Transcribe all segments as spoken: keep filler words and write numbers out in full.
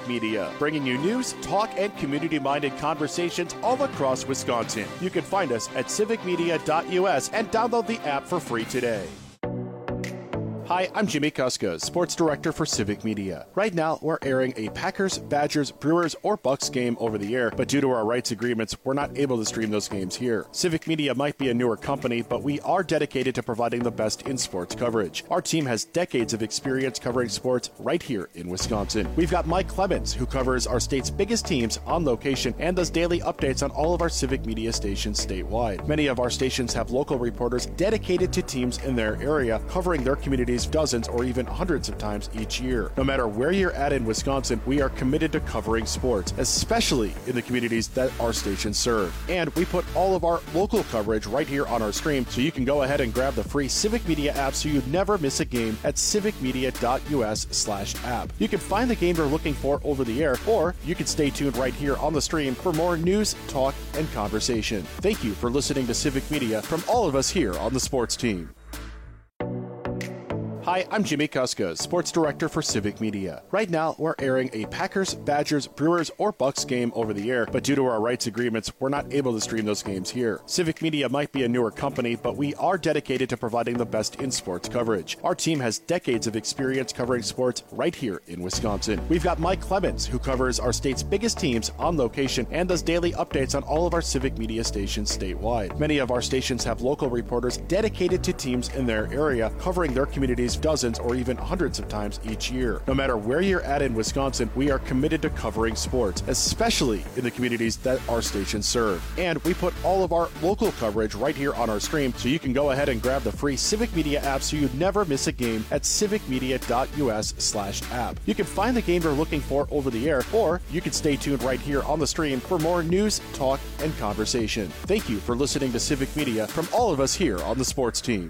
Civic Media, bringing you news, talk, and community-minded conversations all across Wisconsin. You can find us at civic media dot U S and download the app for free today. Hi, I'm Jimmy Kuska, Sports Director for Civic Media. Right now, we're airing a Packers, Badgers, Brewers, or Bucks game over the air, but due to our rights agreements, we're not able to stream those games here. Civic Media might be a newer company, but we are dedicated to providing the best in sports coverage. Our team has decades of experience covering sports right here in Wisconsin. We've got Mike Clemens, who covers our state's biggest teams on location and does daily updates on all of our Civic Media stations statewide. Many of our stations have local reporters dedicated to teams in their area, covering their communities dozens or even hundreds of times each year. No matter where you're at in Wisconsin, we are committed to covering sports, especially in the communities that our stations serve. And we put all of our local coverage right here on our stream, so you can go ahead and grab the free Civic Media app so you never miss a game at civic media dot U S slash app. You can find the game you're looking for over the air, or you can stay tuned right here on the stream for more news, talk, and conversation. Thank you for listening to Civic Media from all of us here on the sports team. Hi, I'm Jimmy Kuska, Sports Director for Civic Media. Right now, we're airing a Packers, Badgers, Brewers, or Bucks game over the air, but due to our rights agreements, we're not able to stream those games here. Civic Media might be a newer company, but we are dedicated to providing the best in sports coverage. Our team has decades of experience covering sports right here in Wisconsin. We've got Mike Clemens, who covers our state's biggest teams on location and does daily updates on all of our Civic Media stations statewide. Many of our stations have local reporters dedicated to teams in their area, covering their communities dozens or even hundreds of times each year. No matter where you're at in Wisconsin, we are committed to covering sports, especially in the communities that our stations serve. And we put all of our local coverage right here on our stream, so you can go ahead and grab the free Civic Media app so you never miss a game at civic media dot U S slash app. You can find the game you're looking for over the air, or you can stay tuned right here on the stream for more news, talk, and conversation. Thank you for listening to Civic Media from all of us here on the sports team.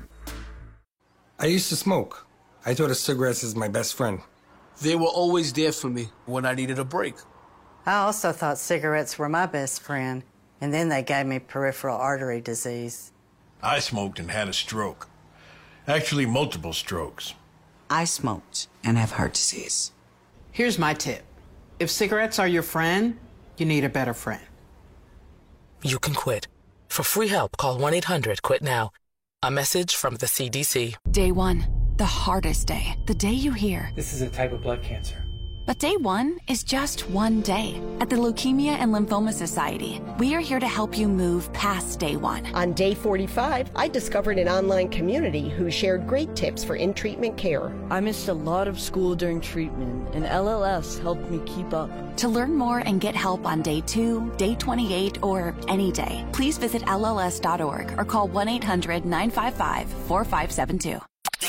I used to smoke. I thought of cigarettes as my best friend. They were always there for me when I needed a break. I also thought cigarettes were my best friend, and then they gave me peripheral artery disease. I smoked and had a stroke. Actually, multiple strokes. I smoked and have heart disease. Here's my tip. If cigarettes are your friend, you need a better friend. You can quit. For free help, call one eight hundred quit now. A message from the C D C. Day one, the hardest day. The day you hear, this is a type of blood cancer. But day one is just one day. At the Leukemia and Lymphoma Society, we are here to help you move past day one. On day forty-five, I discovered an online community who shared great tips for in-treatment care. I missed a lot of school during treatment, and L L S helped me keep up. To learn more and get help on day two, day twenty-eight, or any day, please visit L L S dot org or call one eight hundred nine five five four five seven two.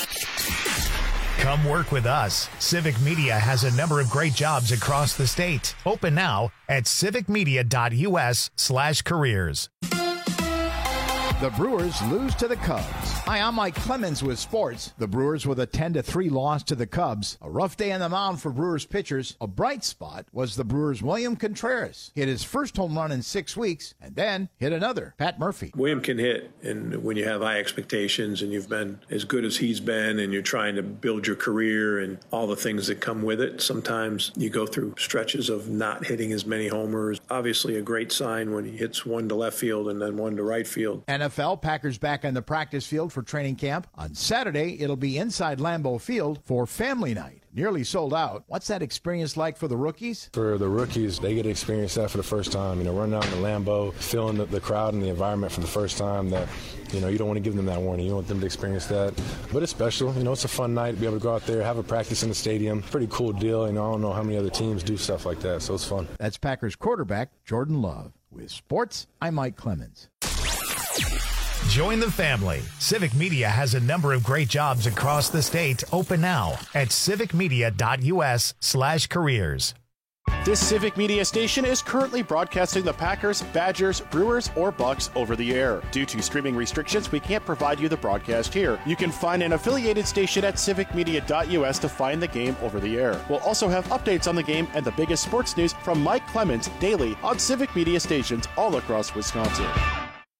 Come work with us. Civic Media has a number of great jobs across the state. Open now at civic media dot U S slash careers. The Brewers lose to the Cubs. Hi, I'm Mike Clemens with sports. The Brewers with a ten to three loss to the Cubs. A rough day on the mound for Brewers pitchers. A bright spot was the Brewers' William Contreras. Hit his first home run in six weeks and then hit another. Pat Murphy. William can hit, and when you have high expectations and you've been as good as he's been and you're trying to build your career and all the things that come with it, sometimes you go through stretches of not hitting as many homers. Obviously a great sign when he hits one to left field and then one to right field. N F L Packers back on the practice field for training camp. On Saturday, it'll be inside Lambeau Field for family night. Nearly sold out. What's that experience like for the rookies? For the rookies, they get to experience that for the first time. You know, running out in the Lambeau, feeling the, the crowd and the environment for the first time. That, you know, you don't want to give them that warning. You want them to experience that. But it's special. You know, it's a fun night to be able to go out there, have a practice in the stadium. Pretty cool deal. You know, I don't know how many other teams do stuff like that, so it's fun. That's Packers quarterback Jordan Love. With sports, I'm Mike Clemens. Join the family. Civic Media has a number of great jobs across the state. Open now at civic media dot U S slash careers. This Civic Media station is currently broadcasting the Packers, Badgers, Brewers, or Bucks over the air. Due to streaming restrictions, we can't provide you the broadcast here. You can find an affiliated station at civic media dot U S to find the game over the air. We'll also have updates on the game and the biggest sports news from Mike Clemens daily on Civic Media stations all across Wisconsin.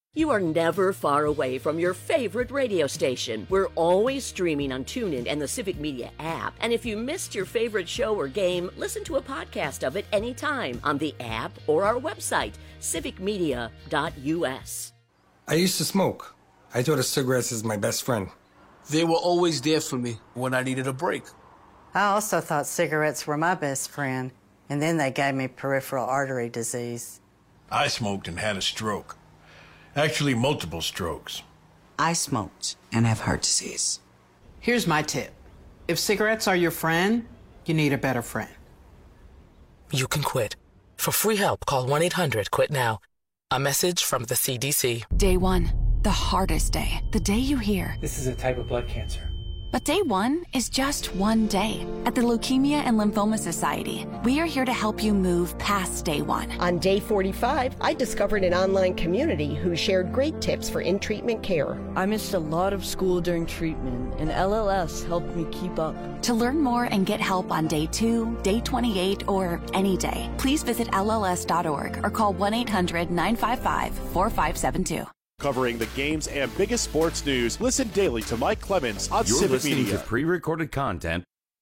You are never far away from your favorite radio station. We're always streaming on TuneIn and the Civic Media app. And if you missed your favorite show or game, listen to a podcast of it anytime on the app or our website, civic media dot u s. I used to smoke. I thought of cigarettes as my best friend. They were always there for me when I needed a break. I also thought cigarettes were my best friend, and then they gave me peripheral artery disease. I smoked and had a stroke. Actually, multiple strokes. I smoked and have heart disease. Here's my tip. If cigarettes are your friend, you need a better friend. You can quit. For free help, call one eight hundred quit now. A message from the C D C. Day one, the hardest day. The day you hear, this is a type of blood cancer. But day one is just one day. At the Leukemia and Lymphoma Society, we are here to help you move past day one. On day forty-five, I discovered an online community who shared great tips for in-treatment care. I missed a lot of school during treatment, and L L S helped me keep up. To learn more and get help on day two, day twenty-eight, or any day, please visit L L S dot org or call one eight hundred nine five five four five seven two. Covering the games and biggest sports news, listen daily to Mike Clemens on You're Civic listening Media. to pre-recorded content.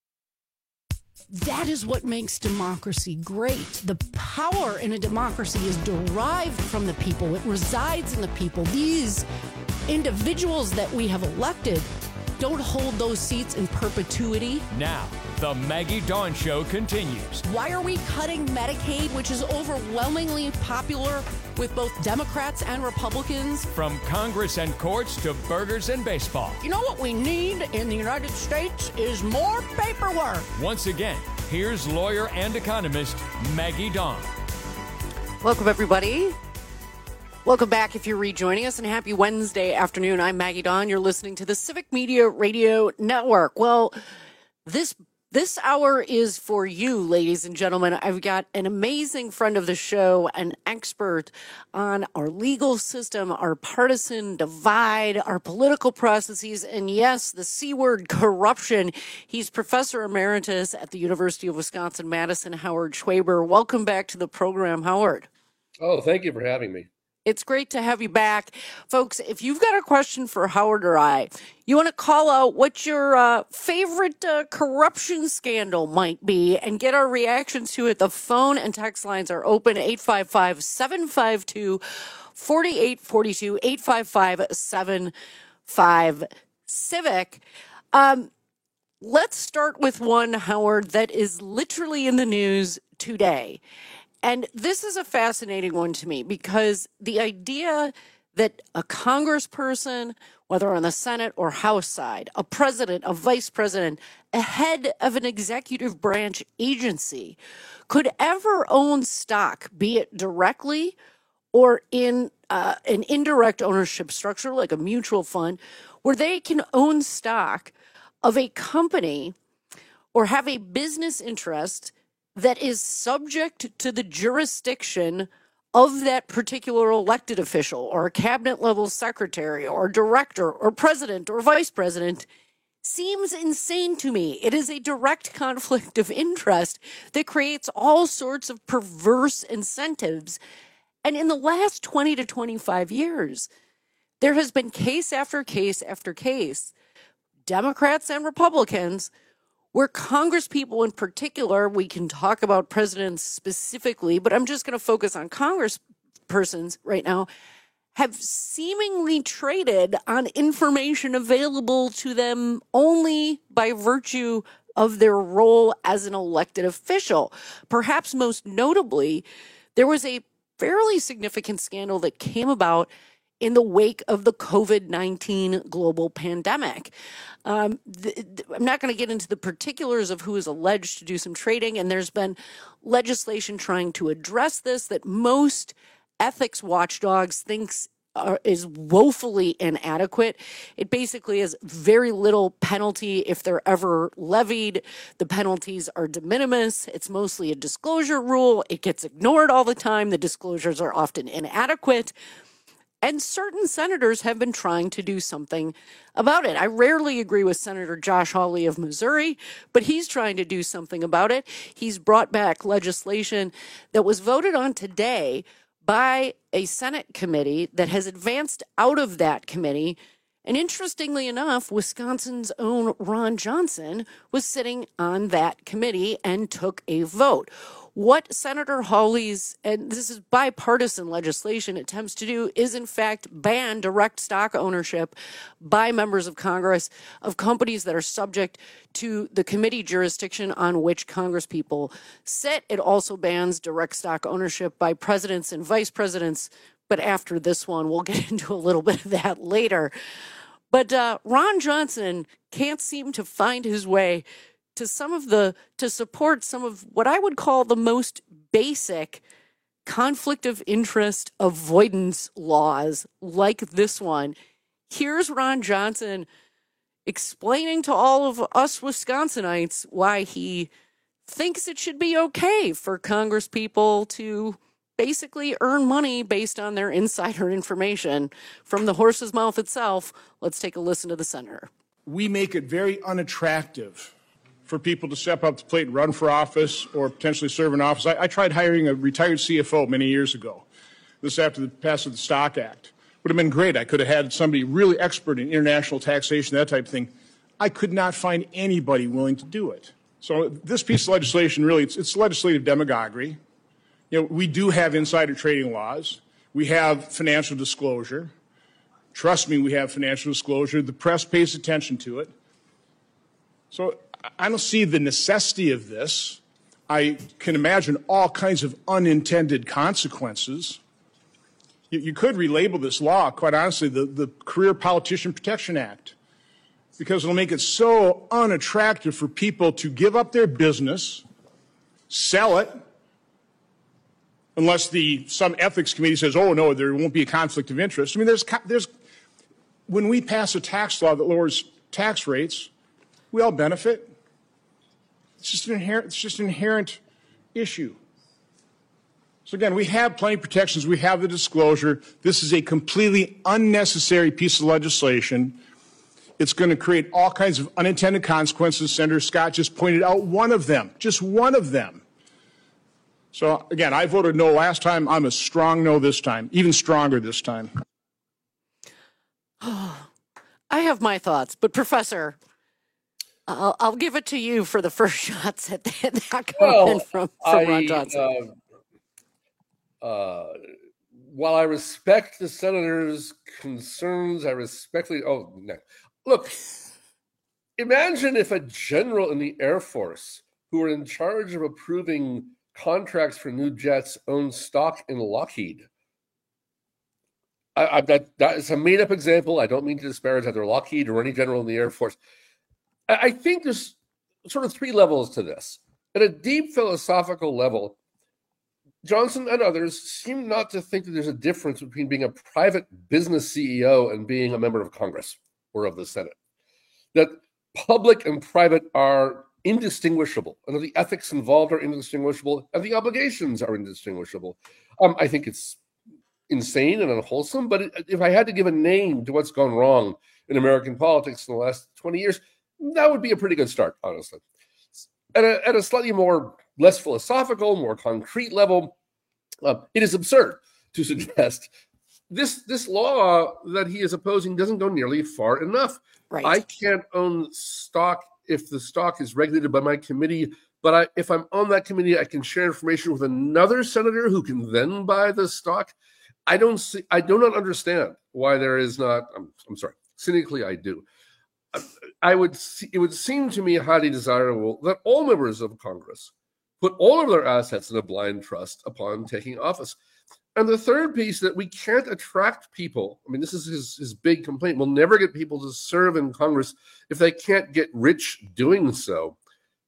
That is what makes democracy great. The power in a democracy is derived from the people. It resides in the people. These individuals that we have elected don't hold those seats in perpetuity. Now, the Maggie Dawn Show continues. Why are we cutting Medicaid, which is overwhelmingly popular with both Democrats and Republicans? From Congress and courts to burgers and baseball. You know what we need in the United States is more paperwork. Once again, here's lawyer and economist Maggie Dawn. Welcome, everybody. Welcome back if you're rejoining us, and happy Wednesday afternoon. I'm Maggie Dawn. You're listening to the Civic Media Radio Network. Well, this this hour is for you, ladies and gentlemen. I've got an amazing friend of the show, an expert on our legal system, our partisan divide, our political processes, and yes, the C word, corruption. He's Professor Emeritus at the University of Wisconsin-Madison, Howard Schwaber. Welcome back to the program, Howard. Oh, thank you for having me. It's great to have you back. Folks, if you've got a question for Howard or I, you want to call out what your uh, favorite uh, corruption scandal might be and get our reactions to it, the phone and text lines are open, eight five five, seven five two, four eight four two, eight five five, seven five, CIVIC. Um, let's start with one, Howard, that is literally in the news today. And this is a fascinating one to me because the idea that a congressperson, whether on the Senate or House side, a president, a vice president, a head of an executive branch agency could ever own stock, be it directly or in uh, an indirect ownership structure like a mutual fund, where they can own stock of a company or have a business interest that is subject to the jurisdiction of that particular elected official or a cabinet level secretary or director or president or vice president, seems insane to me. It is a direct conflict of interest that creates all sorts of perverse incentives. And in the last twenty to twenty-five years, there has been case after case after case, Democrats and Republicans, where congresspeople in particular, we can talk about presidents specifically, but I'm just going to focus on congresspersons right now, have seemingly traded on information available to them only by virtue of their role as an elected official. Perhaps most notably, there was a fairly significant scandal that came about in the wake of the COVID nineteen global pandemic. Um, th- th- I'm not going to get into the particulars of who is alleged to do some trading, and there's been legislation trying to address this that most ethics watchdogs thinks are, is woefully inadequate. It basically has very little penalty if they're ever levied. The penalties are de minimis. It's mostly a disclosure rule. It gets ignored all the time. The disclosures are often inadequate. And certain senators have been trying to do something about it. I rarely agree with Senator Josh Hawley of Missouri, but he's trying to do something about it. He's brought back legislation that was voted on today by a Senate committee that has advanced out of that committee. And interestingly enough, Wisconsin's own Ron Johnson was sitting on that committee and took a vote. What Senator Hawley's, and this is bipartisan legislation, attempts to do is, in fact, ban direct stock ownership by members of Congress of companies that are subject to the committee jurisdiction on which Congresspeople sit. It also bans direct stock ownership by presidents and vice presidents. But after this one, we'll get into a little bit of that later. But uh, Ron Johnson can't seem to find his way to some of the, to support some of what I would call the most basic conflict of interest avoidance laws like this one. Here's Ron Johnson explaining to all of us Wisconsinites why he thinks it should be okay for Congresspeople to basically earn money based on their insider information from the horse's mouth itself. Let's take a listen to the senator. We make it very unattractive for people to step up to the plate and run for office or potentially serve in office. I, I tried hiring a retired C F O many years ago. This after the passage of the Stock Act. Would have been great. I could have had somebody really expert in international taxation, that type of thing. I could not find anybody willing to do it. So this piece of legislation, really, it's, it's legislative demagoguery. You know, we do have insider trading laws. We have financial disclosure. Trust me, we have financial disclosure. The press pays attention to it. So I don't see the necessity of this. I can imagine all kinds of unintended consequences. You, you could relabel this law, quite honestly, the, the Career Politician Protection Act, because it'll make it so unattractive for people to give up their business, sell it, unless the some ethics committee says, oh, no, there won't be a conflict of interest. I mean, there's, there's when we pass a tax law that lowers tax rates, we all benefit. It's just an inherent, it's just an inherent issue. So again, we have plenty of protections. We have the disclosure. This is a completely unnecessary piece of legislation. It's going to create all kinds of unintended consequences. Senator Scott just pointed out one of them, just one of them. So again, I voted no last time. I'm a strong no this time, even stronger this time. I have my thoughts, but Professor, I'll, I'll give it to you for the first shots at that, that comment well, from, from I, Ron Johnson. Uh, uh, while I respect the senator's concerns, I respect the, oh, no. Look, imagine if a general in the Air Force who were in charge of approving contracts for new jets owned stock in Lockheed. I, I, that, that is a made-up example. I don't mean to disparage either Lockheed or any general in the Air Force. I, I think there's sort of three levels to this. At a deep philosophical level, Johnson and others seem not to think that there's a difference between being a private business C E O and being a member of Congress or of the Senate. That public and private are indistinguishable, and the ethics involved are indistinguishable, and the obligations are indistinguishable. Um, I think it's insane and unwholesome, but it, if I had to give a name to what's gone wrong in American politics in the last twenty years, that would be a pretty good start, honestly. At a, at a slightly more, less philosophical, more concrete level, uh, it is absurd to suggest this, this law that he is opposing doesn't go nearly far enough. Right. I can't own stock if the stock is regulated by my committee, but I, if I'm on that committee, I can share information with another senator who can then buy the stock. I don't see, I do not understand why there is not, I'm, I'm sorry, cynically I do. I, I would, see, it would seem to me highly desirable that all members of Congress put all of their assets in a blind trust upon taking office. And the third piece, that we can't attract people. I mean, this is his, his big complaint. We'll never get people to serve in Congress if they can't get rich doing so,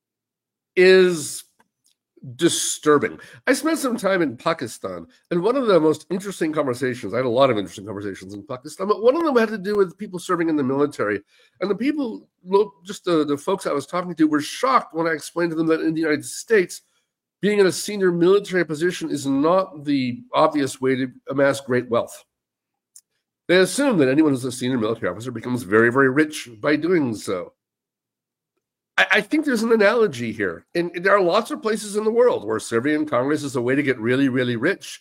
is disturbing. I spent some time in Pakistan, and one of the most interesting conversations, I had a lot of interesting conversations in Pakistan, but one of them had to do with people serving in the military. And the people, just the, the folks I was talking to, were shocked when I explained to them that in the United States, being in a senior military position is not the obvious way to amass great wealth. They assume that anyone who's a senior military officer becomes very, very rich by doing so. I, I think there's an analogy here. And there are lots of places in the world where serving in Congress is a way to get really, really rich.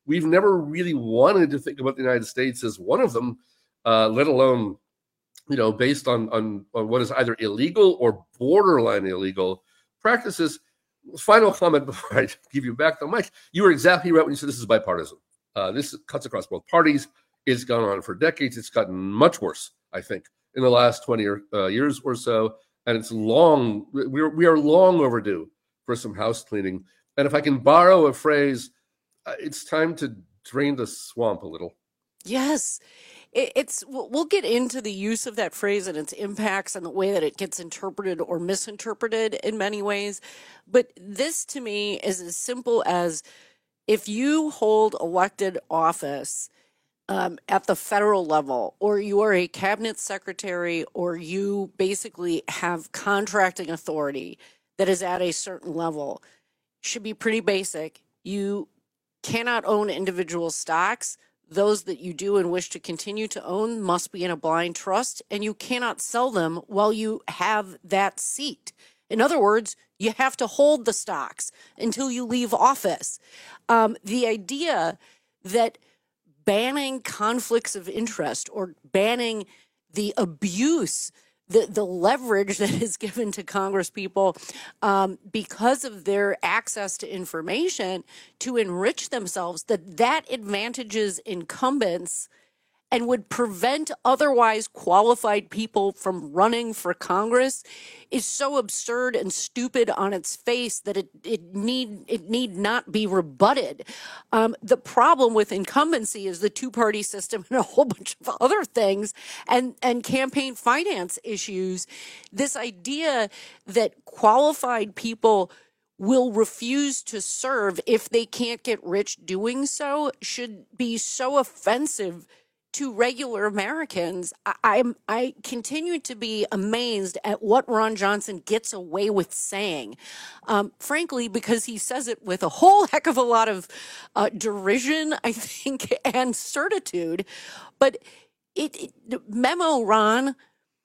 we've never really wanted to think about the United States as one of them, uh, let alone, you know, based on, on, on what is either illegal or borderline illegal practices. Final comment before I give you back the mic. You were exactly right when you said this is bipartisan. Uh, this cuts across both parties. It's gone on for decades. It's gotten much worse, I think, in the last twenty or, uh, years or so. And it's long, we're, we are long overdue for some house cleaning. And if I can borrow a phrase, uh, it's time to drain the swamp a little. Yes. It's we'll get into the use of that phrase and its impacts and the way that it gets interpreted or misinterpreted in many ways. But this to me is as simple as if you hold elected office um, at the federal level, or you are a cabinet secretary, or you basically have contracting authority that is at a certain level, should be pretty basic. You cannot own individual stocks. Those that you do and wish to continue to own must be in a blind trust, and you cannot sell them while you have that seat. In other words, you have to hold the stocks until you leave office. Um, the idea that banning conflicts of interest or banning the abuse, the, the leverage that is given to Congress people um, because of their access to information to enrich themselves, that that advantages incumbents and would prevent otherwise qualified people from running for Congress is so absurd and stupid on its face that it, it need it need not be rebutted. Um, the problem with incumbency is the two-party system and a whole bunch of other things, and, and campaign finance issues. This idea that qualified people will refuse to serve if they can't get rich doing so should be so offensive to regular Americans. I, I'm, I continue to be amazed at what Ron Johnson gets away with saying, um, frankly, because he says it with a whole heck of a lot of uh, derision, I think, and certitude. But it, it memo, Ron,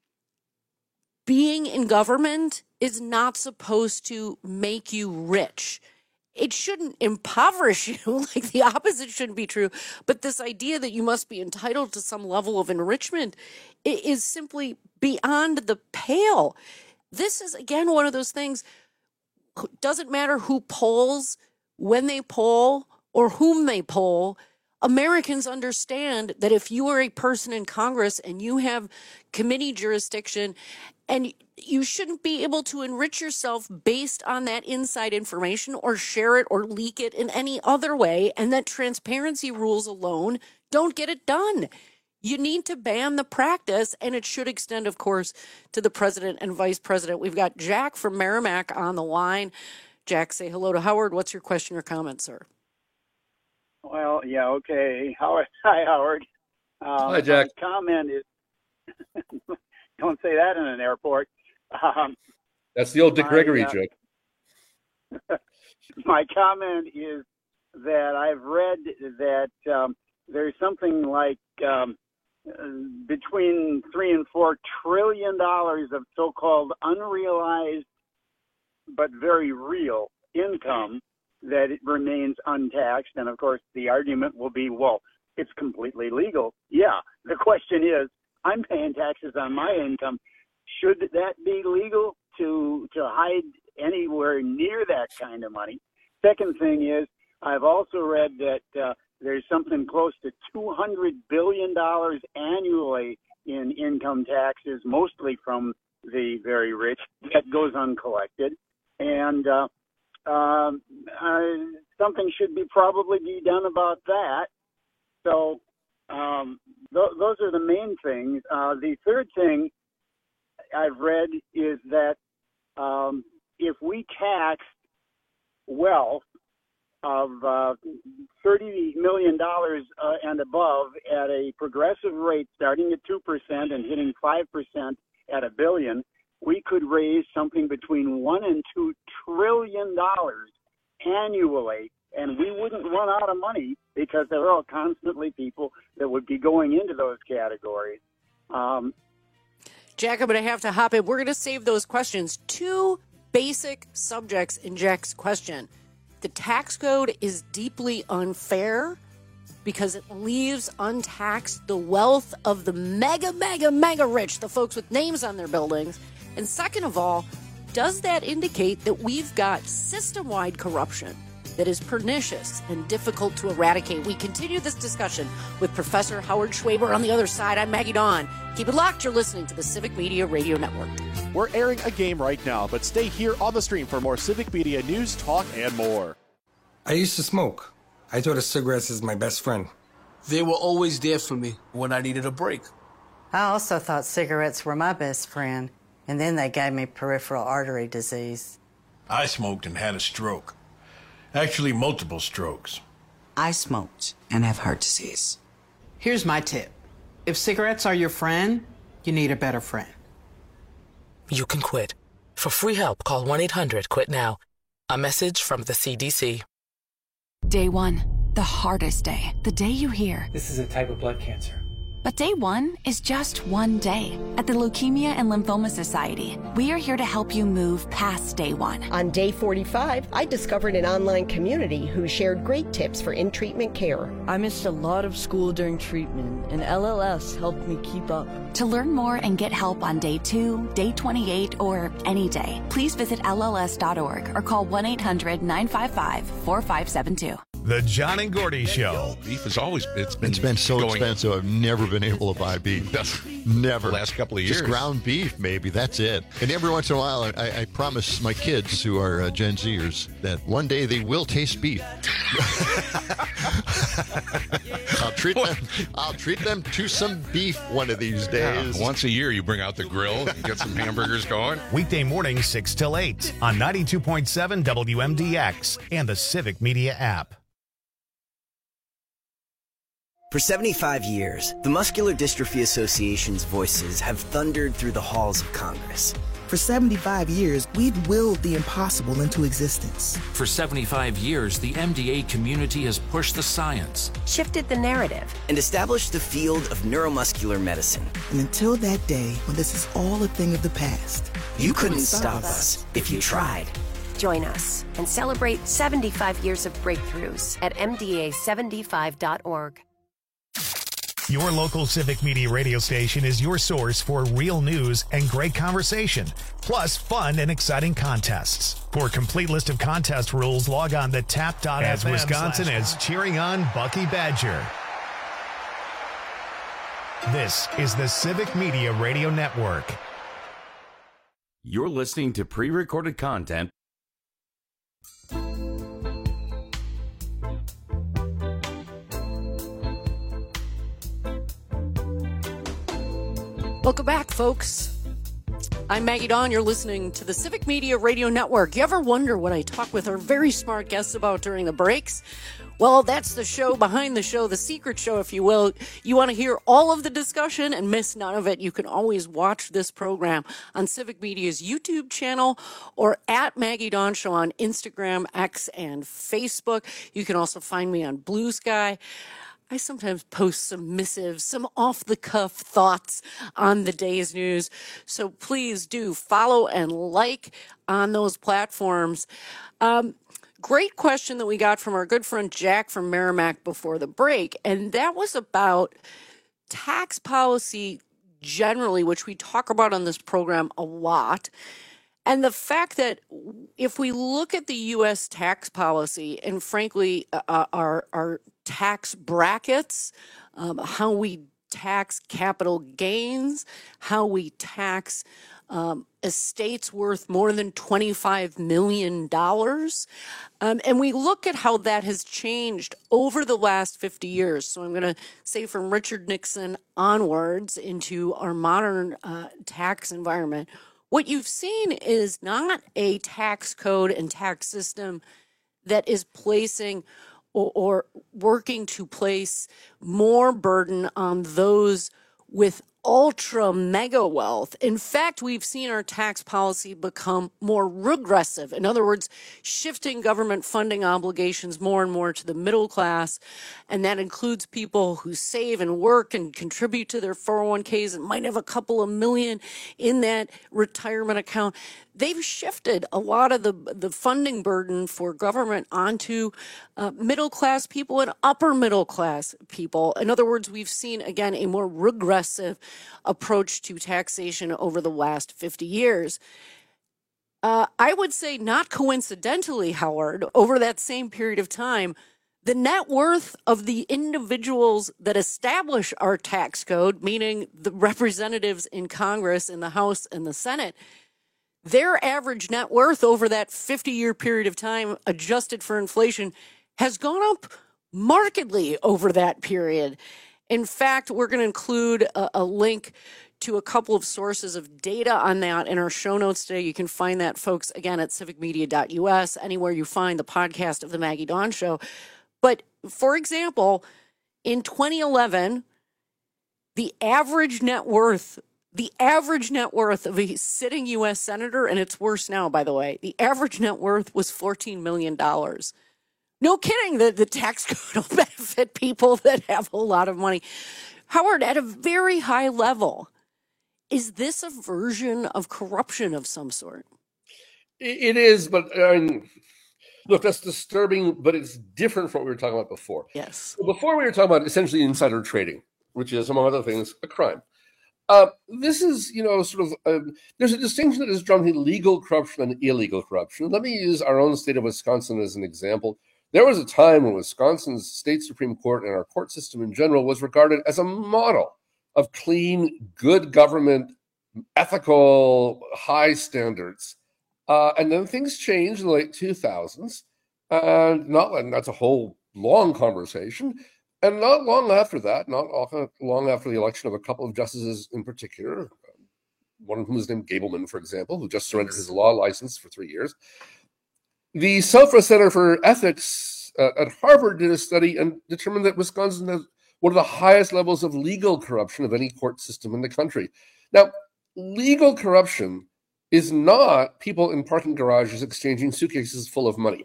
being in government is not supposed to make you rich. It shouldn't impoverish you, like the opposite shouldn't be true. But this idea that you must be entitled to some level of enrichment is simply beyond the pale. This is, again, one of those things. Doesn't matter who polls, when they poll, or whom they poll. Americans understand that if you are a person in Congress and you have committee jurisdiction, and you shouldn't be able to enrich yourself based on that inside information or share it or leak it in any other way, and that transparency rules alone don't get it done. You need to ban the practice, and it should extend, of course, to the president and vice president. We've got Jack from Merrimack on the line. Jack, say hello to Howard. What's your question or comment, sir? Well, yeah, okay. Howard, hi, Howard. Um, hi, Jack. My comment is, don't say that in an airport. Um, That's the old Dick my, Gregory uh, joke. My comment is that I've read that um, there's something like um, between three and four trillion dollars of so-called unrealized but very real income that it remains untaxed. And of course, the argument will be, well, it's completely legal. Yeah. The question is, I'm paying taxes on my income. Should that be legal to to hide anywhere near that kind of money? Second thing is, I've also read that uh, there's something close to two hundred billion dollars annually in income taxes, mostly from the very rich, that goes uncollected. And uh, um, uh, something should be probably be done about that. So um, th- those are the main things. Uh, the third thing I've read is that um, if we tax wealth of uh, thirty million dollars uh, and above at a progressive rate starting at two percent and hitting five percent at a billion, we could raise something between one and two trillion dollars annually, and we wouldn't run out of money because there are constantly people that would be going into those categories. Um, Jack, I'm going to have to hop in. We're going to save those questions. Two basic subjects in Jack's question. The tax code is deeply unfair because it leaves untaxed the wealth of the mega, mega, mega rich, the folks with names on their buildings? And second of all, does that indicate that we've got system-wide corruption that is pernicious and difficult to eradicate? We continue this discussion with Professor Howard Schwaber on the other side. I'm Maggie Dawn. Keep it locked. You're listening to the Civic Media Radio Network. We're airing a game right now, but stay here on the stream for more Civic Media news, talk, and more. I used to smoke. I thought of cigarettes as my best friend. They were always there for me when I needed a break. I also thought cigarettes were my best friend, and then they gave me peripheral artery disease. I smoked and had a stroke. Actually, multiple strokes. I smoked and have heart disease. Here's my tip. If cigarettes are your friend, you need a better friend. You can quit. For free help, call one eight hundred quit now. A message from the C D C. Day one, the hardest day, the day you hear. This is a type of blood cancer. But day one is just one day. At the Leukemia and Lymphoma Society, we are here to help you move past day one. On day forty-five, I discovered an online community who shared great tips for in-treatment care. I missed a lot of school during treatment, and L L S helped me keep up. To learn more and get help on day two, day twenty-eight, or any day, please visit L L S dot org or call one eight hundred nine five five four five seven two. The John and Gordy Show. Beef is always, it's been, it's been so going, expensive, I've never been able to buy beef. Never. The last couple of years. Just ground beef, maybe. That's it. And every once in a while, I, I promise my kids, who are uh, Gen Zers, that one day they will taste beef. I'll treat them. I'll treat them to some beef one of these days. Yeah, once a year, you bring out the grill and get some hamburgers going. Weekday mornings, six till eight on ninety-two point seven W M D X and the Civic Media app. For seventy-five years, the Muscular Dystrophy Association's voices have thundered through the halls of Congress. For seventy-five years, we've willed the impossible into existence. For seventy-five years, the M D A community has pushed the science, shifted the narrative, and established the field of neuromuscular medicine. And until that day when this is all a thing of the past, you, you couldn't, couldn't stop us if you tried. Join us and celebrate seventy-five years of breakthroughs at M D A seventy-five dot org. Your local Civic Media radio station is your source for real news and great conversation, plus fun and exciting contests. For a complete list of contest rules, log on to tap dot f m. As Wisconsin is cheering on Bucky Badger. This is the Civic Media Radio Network. You're listening to pre-recorded content. Welcome back, folks. I'm Maggie Dawn. You're listening to the Civic Media Radio Network. You ever wonder what I talk with our very smart guests about during the breaks? Well, that's the show behind the show, the secret show, if you will. You want to hear all of the discussion and miss none of it, you can always watch this program on Civic Media's YouTube channel or at Maggie Dawn Show on Instagram, X, and Facebook. You can also find me on Blue Sky. I sometimes post some missives, some off-the-cuff thoughts on the day's news. So please do follow and like on those platforms. Um, great question that we got from our good friend Jack from Merrimack before the break, and that was about tax policy generally, which we talk about on this program a lot. And the fact that if we look at the U S tax policy and frankly, uh, our, our tax brackets, um, how we tax capital gains, how we tax um, estates worth more than twenty-five million dollars. Um, and we look at how that has changed over the last fifty years. So I'm going to say from Richard Nixon onwards into our modern uh, tax environment. What you've seen is not a tax code and tax system that is placing or, or working to place more burden on those with ultra mega wealth. In fact, we've seen our tax policy become more regressive. In other words, shifting government funding obligations more and more to the middle class. And that includes people who save and work and contribute to their four oh one k's and might have a couple of million in that retirement account. They've shifted a lot of the, the funding burden for government onto uh, middle class people and upper middle class people. In other words, we've seen, again, a more regressive approach to taxation over the last fifty years. Uh, I would say, not coincidentally, Howard, over that same period of time, the net worth of the individuals that establish our tax code, meaning the representatives in Congress, in the House and the Senate, their average net worth over that fifty-year period of time, adjusted for inflation, has gone up markedly over that period. In fact, we're going to include a, a link to a couple of sources of data on that in our show notes today. You can find that, folks, again, at civic media dot U S, anywhere you find the podcast of The Maggie Dawn Show. But, for example, in twenty eleven, the average net worth The average net worth of a sitting U S senator, and it's worse now, by the way, the average net worth was fourteen million dollars. No kidding, the, the tax code will benefit people that have a lot of money. Howard, at a very high level, is this a version of corruption of some sort? It is, but I mean, look, that's disturbing, but it's different from what we were talking about before. Yes. So before we were talking about essentially insider trading, which is, among other things, a crime. Uh, this is, you know, sort of, uh, there's a distinction that is drawn between legal corruption and illegal corruption. Let me use our own state of Wisconsin as an example. There was a time when Wisconsin's state Supreme Court and our court system in general was regarded as a model of clean, good government, ethical, high standards. Uh, and then things changed in the late two thousands. And not, and that's a whole long conversation. And not long after that, not long after the election of a couple of justices in particular, one of whom is named Gableman, for example, who just surrendered his law license for three years, the Selfra Center for Ethics uh, at Harvard did a study and determined that Wisconsin has one of the highest levels of legal corruption of any court system in the country. Now, legal corruption is not people in parking garages exchanging suitcases full of money.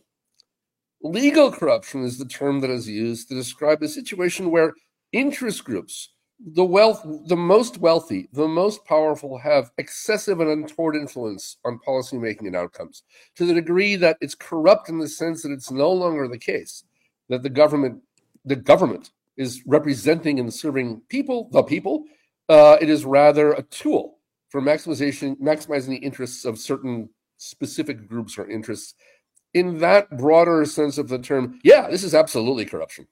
Legal corruption is the term that is used to describe a situation where interest groups, the wealth, the most wealthy, the most powerful, have excessive and untoward influence on policymaking and outcomes, to the degree that it's corrupt in the sense that it's no longer the case that the government, the government is representing and serving people, the people. Uh, it is rather a tool for maximization, maximizing the interests of certain specific groups or interests. In that broader sense of the term, yeah, this is absolutely corruption.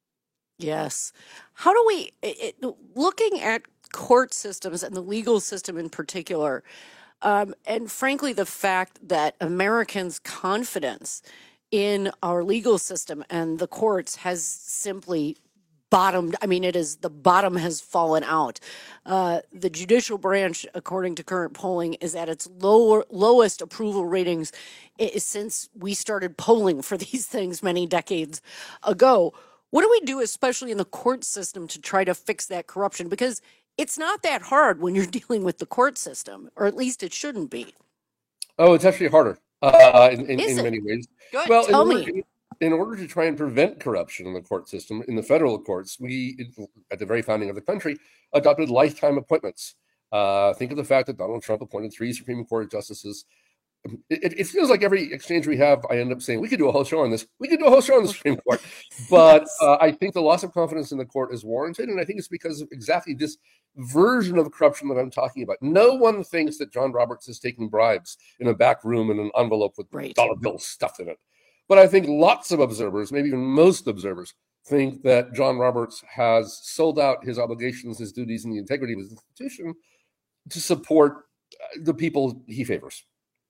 Yes. How do we, it, it, looking at court systems and the legal system in particular, um, and frankly, the fact that Americans' confidence in our legal system and the courts has simply bottomed. I mean, it is, the bottom has fallen out. Uh, the judicial branch, according to current polling, is at its lower, lowest approval ratings since we started polling for these things many decades ago. What do we do, especially in the court system, to try to fix that corruption? Because it's not that hard when you're dealing with the court system, or at least it shouldn't be. Oh, it's actually harder uh, in, in, Is in it? many ways. Good. Well, Tell in me. order, in order to try and prevent corruption in the court system, in the federal courts, we, at the very founding of the country, adopted lifetime appointments. Uh, think of the fact that Donald Trump appointed three Supreme Court justices. It, it feels like every exchange we have, I end up saying, we could do a whole show on this. We could do a whole show on the Supreme Court. But yes. uh, I think the loss of confidence in the court is warranted. And I think it's because of exactly this version of corruption that I'm talking about. No one thinks that John Roberts is taking bribes in a back room in an envelope with right. dollar bills stuffed in it. But I think lots of observers, maybe even most observers, think that John Roberts has sold out his obligations, his duties, and the integrity of his institution to support the people he favors.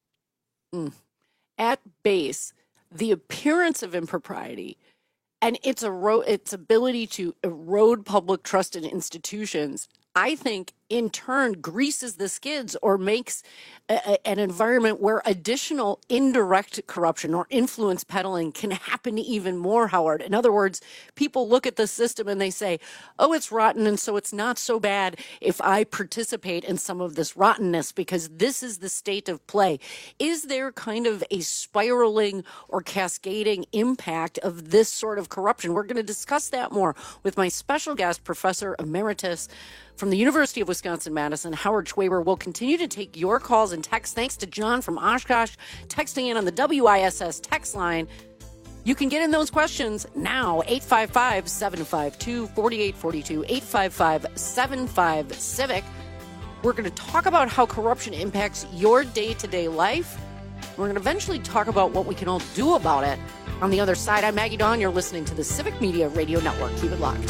Mm. At base, the appearance of impropriety and its ero- its ability to erode public trust in institutions, I think, in turn greases the skids or makes a, a, an environment where additional indirect corruption or influence peddling can happen even more, Howard. In other words, people look at the system and they say, oh, it's rotten, and so it's not so bad if I participate in some of this rottenness because this is the state of play. Is there kind of a spiraling or cascading impact of this sort of corruption? We're going to discuss that more with my special guest, Professor Emeritus from the University of Wisconsin-Madison, Howard Schwaber. We'll continue to take your calls and texts. Thanks to John from Oshkosh texting in on the W I S S text line. You can get in those questions now, eight five five, seven five two, four eight four two, eight five five, seven five, CIVIC. We're going to talk about how corruption impacts your day-to-day life. We're going to eventually talk about what we can all do about it. On the other side, I'm Maggie Dawn. You're listening to the Civic Media Radio Network. Keep it locked.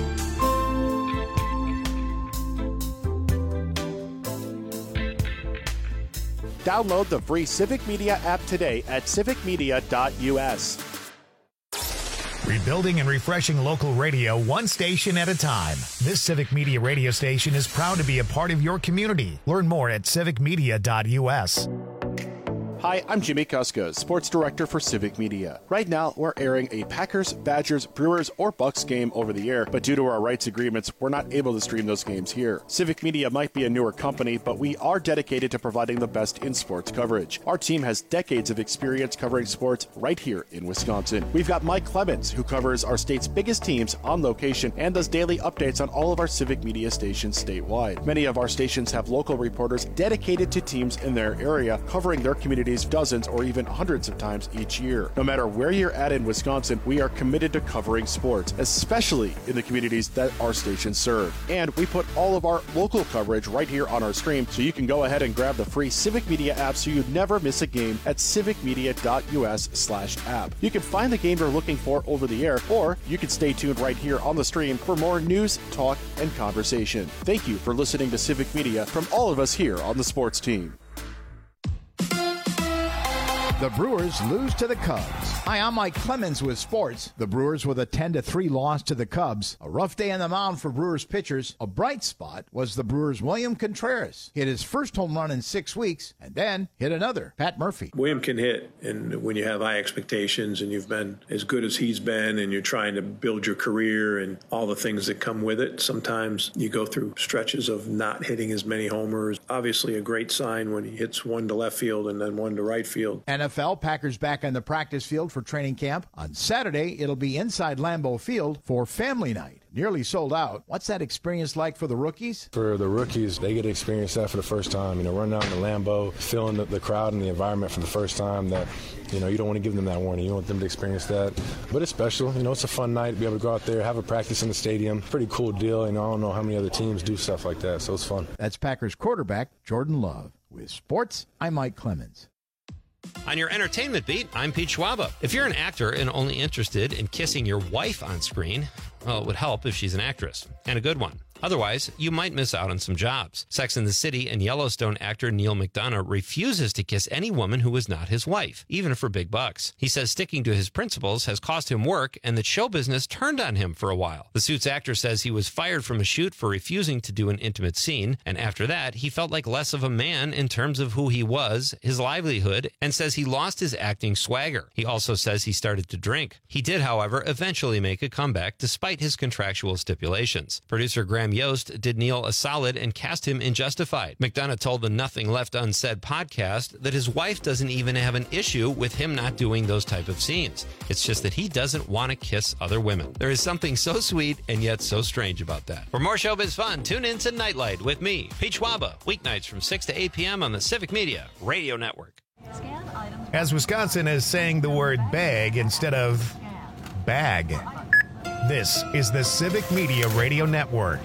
Download the free Civic Media app today at civic media dot u s. Rebuilding and refreshing local radio one station at a time. This Civic Media radio station is proud to be a part of your community. Learn more at civic media dot u s. Hi, I'm Jimmy Kuska, Sports Director for Civic Media. Right now, we're airing a Packers, Badgers, Brewers, or Bucks game over the air, but due to our rights agreements, we're not able to stream those games here. Civic Media might be a newer company, but we are dedicated to providing the best in sports coverage. Our team has decades of experience covering sports right here in Wisconsin. We've got Mike Clemens, who covers our state's biggest teams on location and does daily updates on all of our Civic Media stations statewide. Many of our stations have local reporters dedicated to teams in their area, covering their communities dozens or even hundreds of times each year. No matter where you're at in Wisconsin, we are committed to covering sports, especially in the communities that our stations serve. And we put all of our local coverage right here on our stream, so you can go ahead and grab the free Civic Media app so you never miss a game at civic media dot u s slash app. You can find the game you're looking for over the air, or you can stay tuned right here on the stream for more news, talk, and conversation. Thank you for listening to Civic Media from all of us here on the sports team. The Brewers lose to the Cubs. Hi, I'm Mike Clemens with sports. The Brewers with a ten to three loss to the Cubs. A rough day on the mound for Brewers pitchers. A bright spot was the Brewers' William Contreras. Hit his first home run in six weeks and then hit another. Pat Murphy. William can hit, and when you have high expectations and you've been as good as he's been and you're trying to build your career and all the things that come with it, sometimes you go through stretches of not hitting as many homers. Obviously a great sign when he hits one to left field and then one to right field. N F L Packers back on the practice field for training camp. On Saturday, it'll be inside Lambeau Field for family night. Nearly sold out. What's that experience like for the rookies? For the rookies, they get to experience that for the first time. You know, running out in the Lambeau, feeling the, the crowd and the environment for the first time. That, you know, you don't want to give them that warning. You want them to experience that. But it's special. You know, it's a fun night to be able to go out there, have a practice in the stadium. Pretty cool deal. You know, I don't know how many other teams do stuff like that, so it's fun. That's Packers quarterback Jordan Love. With sports, I'm Mike Clemens. On your entertainment beat, I'm Pete Schwaba. If you're an actor and only interested in kissing your wife on screen, well, it would help if she's an actress, and a good one. Otherwise, you might miss out on some jobs. Sex and the City and Yellowstone actor Neil McDonough refuses to kiss any woman who is not his wife, even for big bucks. He says sticking to his principles has cost him work and that show business turned on him for a while. The Suits actor says he was fired from a shoot for refusing to do an intimate scene, and after that, he felt like less of a man in terms of who he was, his livelihood, and says he lost his acting swagger. He also says he started to drink. He did, however, eventually make a comeback despite his contractual stipulations. Producer Graham Yost did Neil a solid and cast him in Justified. McDonough told the Nothing Left Unsaid podcast that his wife doesn't even have an issue with him not doing those type of scenes. It's just that he doesn't want to kiss other women. There is something so sweet and yet so strange about that. For more showbiz fun, tune in to Nightlight with me, Pete Schwaba, weeknights from six to eight p.m. on the Civic Media Radio Network. As Wisconsin is saying the word bag instead of bag. This is the Civic Media Radio Network.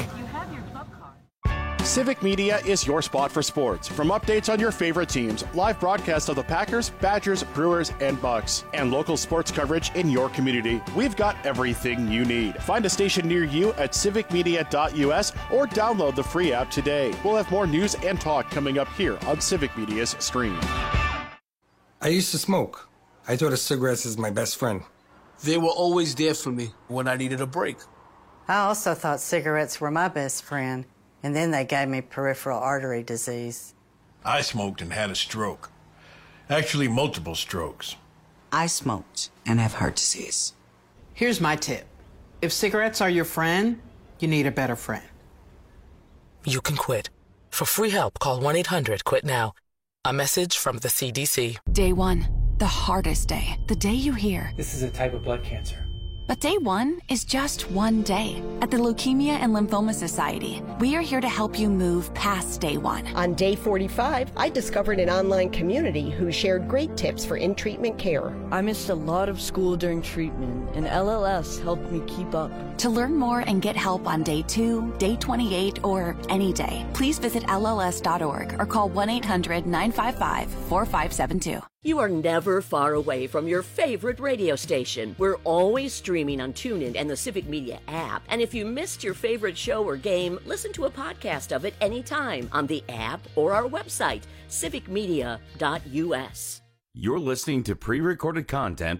Civic Media is your spot for sports. From updates on your favorite teams, live broadcasts of the Packers, Badgers, Brewers, and Bucks, and local sports coverage in your community, we've got everything you need. Find a station near you at civic media dot u s or download the free app today. We'll have more news and talk coming up here on Civic Media's stream. I used to smoke. I thought of cigarettes as my best friend. They were always there for me when I needed a break. I also thought cigarettes were my best friend. and then they gave me peripheral artery disease. I smoked and had a stroke. Actually, multiple strokes. I smoked and have heart disease. Here's my tip. If cigarettes are your friend, you need a better friend. You can quit. For free help, call one eight hundred quit now. A message from the C D C. Day one, the hardest day. The day you hear, this is a type of blood cancer. But day one is just one day. At the Leukemia and Lymphoma Society, we are here to help you move past day one. On day forty-five, I discovered an online community who shared great tips for in-treatment care. I missed a lot of school during treatment, and L L S helped me keep up. To learn more and get help on day two, day twenty-eight, or any day, please visit L L S dot org or call one eight hundred nine five five four five seven two. You are never far away from your favorite radio station. We're always streaming on TuneIn and the Civic Media app. And if you missed your favorite show or game, listen to a podcast of it anytime on the app or our website, civic media dot U S. You're listening to pre-recorded content.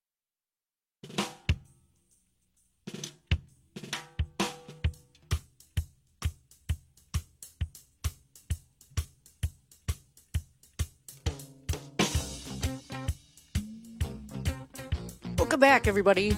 Welcome back, everybody.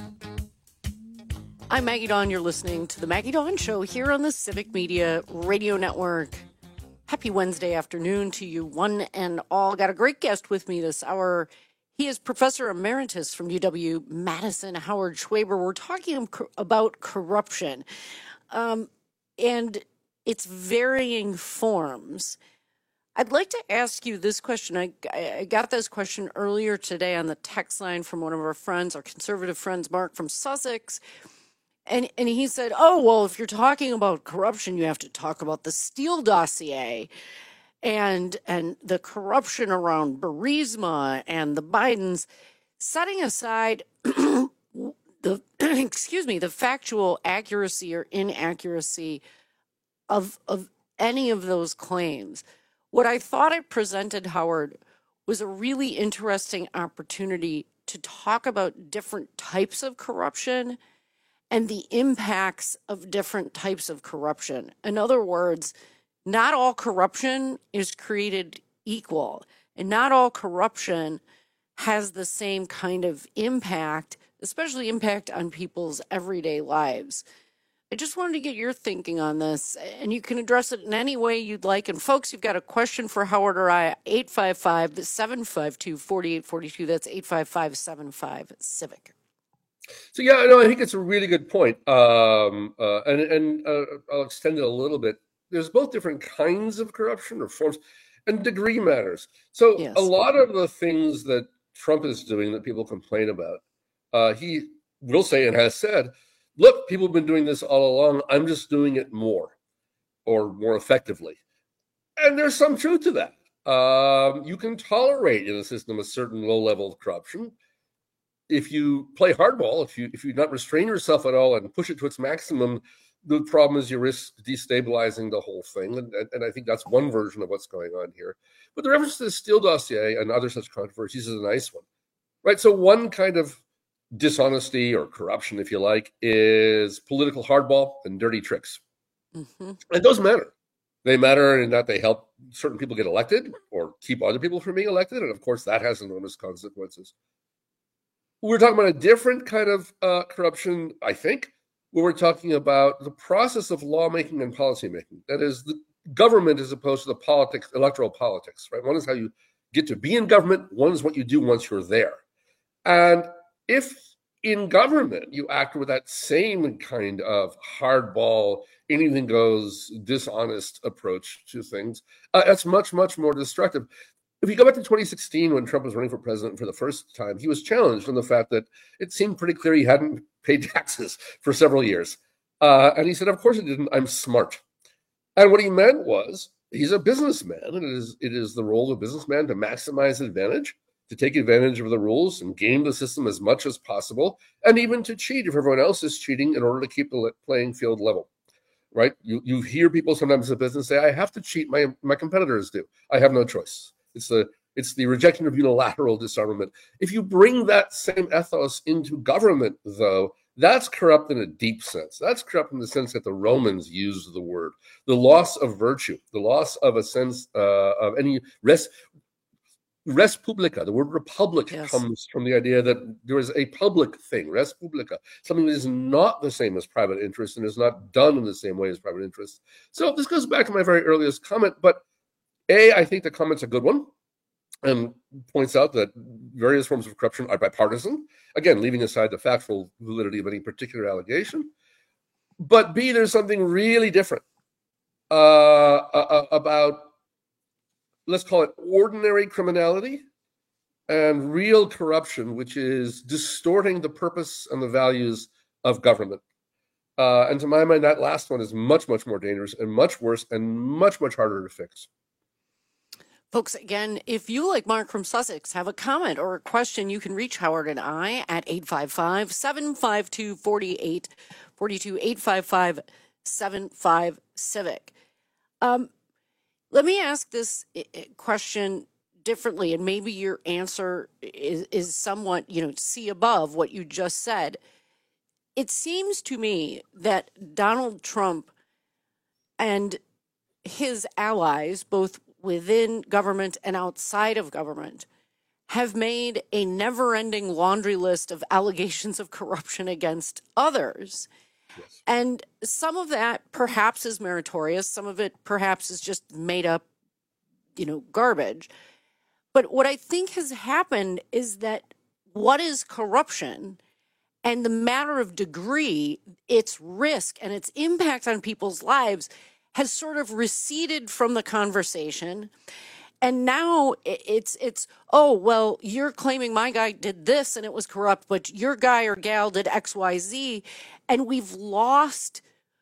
I'm Maggie Dawn. You're listening to The Maggie Dawn Show here on the Civic Media Radio Network. Happy Wednesday afternoon to you, one and all. Got a great guest with me this hour. He is Professor Emeritus from U W-Madison, Howard Schwaber. We're talking about corruption um, and its varying forms. I'd like to ask you this question. I, I got this question earlier today on the text line from one of our friends, our conservative friends, Mark from Sussex. And, and he said, oh, well, if you're talking about corruption, you have to talk about the Steele dossier and, and the corruption around Burisma and the Bidens, setting aside the, excuse me, the factual accuracy or inaccuracy of, of any of those claims. What I thought it presented, Howard, was a really interesting opportunity to talk about different types of corruption and the impacts of different types of corruption. In other words, not all corruption is created equal, and not all corruption has the same kind of impact, especially impact on people's everyday lives. I just wanted to get your thinking on this, and you can address it in any way you'd like. And folks, you've got a question for Howard or I, eight five five, seven five two, four eight four two. That's eight five five, seven five, CIVIC. So, yeah, no, I think it's a really good point. Um, uh, and and uh, I'll extend it a little bit. There's both different kinds of corruption or forms, and degree matters. So yes. A lot of the things that Trump is doing that people complain about, uh, he will say and has said, look, people have been doing this all along. I'm just doing it more or more effectively. And there's some truth to that. Um, you can tolerate in a system a certain low level of corruption. If you play hardball, if you if you not restrain yourself at all and push it to its maximum, the problem is you risk destabilizing the whole thing. And, and, and I think that's one version of what's going on here. But the reference to the Steele dossier and other such controversies is a nice one, right? So one kind of dishonesty or corruption, if you like, is political hardball and dirty tricks. Mm-hmm. And those matter. They matter in that they help certain people get elected or keep other people from being elected. And of course, that has enormous consequences. We're talking about a different kind of uh, corruption, I think, where we're talking about the process of lawmaking and policymaking. That is, the government as opposed to the politics, electoral politics, right? One is how you get to be in government. One is what you do once you're there. And if in government you act with that same kind of hardball, anything goes, dishonest approach to things, uh, that's much, much more destructive. If you go back to twenty sixteen, when Trump was running for president for the first time, he was challenged on the fact that it seemed pretty clear he hadn't paid taxes for several years. Uh, and he said, of course he didn't, I'm smart. And what he meant was, he's a businessman, and it is, it is the role of a businessman to maximize advantage, to take advantage of the rules and game the system as much as possible, and even to cheat if everyone else is cheating in order to keep the playing field level, right? You you hear people sometimes in business say, I have to cheat, my, my competitors do. I have no choice. It's the it's the rejection of unilateral disarmament. If you bring that same ethos into government, though, That's corrupt in a deep sense. That's corrupt in the sense that the Romans used the word. The loss of virtue, the loss of a sense uh, of any res, res publica. The word republic yes. comes from the idea that there is a public thing, res publica, something that is not the same as private interest and is not done in the same way as private interest. So this goes back to my very earliest comment, but A, I think the comment's a good one, and points out that various forms of corruption are bipartisan, again, leaving aside the factual validity of any particular allegation. But B, there's something really different uh, about, let's call it ordinary criminality and real corruption, which is distorting the purpose and the values of government. Uh, and to my mind, that last one is much, much more dangerous and much worse and much, much harder to fix. Folks, again, if you, like Mark from Sussex, have a comment or a question, you can reach Howard and I at eight five five, seven five two, four eight four two, eight five five, seven five, civic. Um, let me ask this question differently, and maybe your answer is, is somewhat, you know, see above what you just said. It seems to me that Donald Trump and his allies, both within government and outside of government, have made a never-ending laundry list of allegations of corruption against others. Yes. And some of that perhaps is meritorious. Some of it perhaps is just made up, you know, garbage. But what I think has happened is that what is corruption and the matter of degree, its risk and its impact on people's lives has sort of receded from the conversation. And now it's, it's oh, well, you're claiming my guy did this and it was corrupt, but your guy or gal did X, Y, Z. And we've lost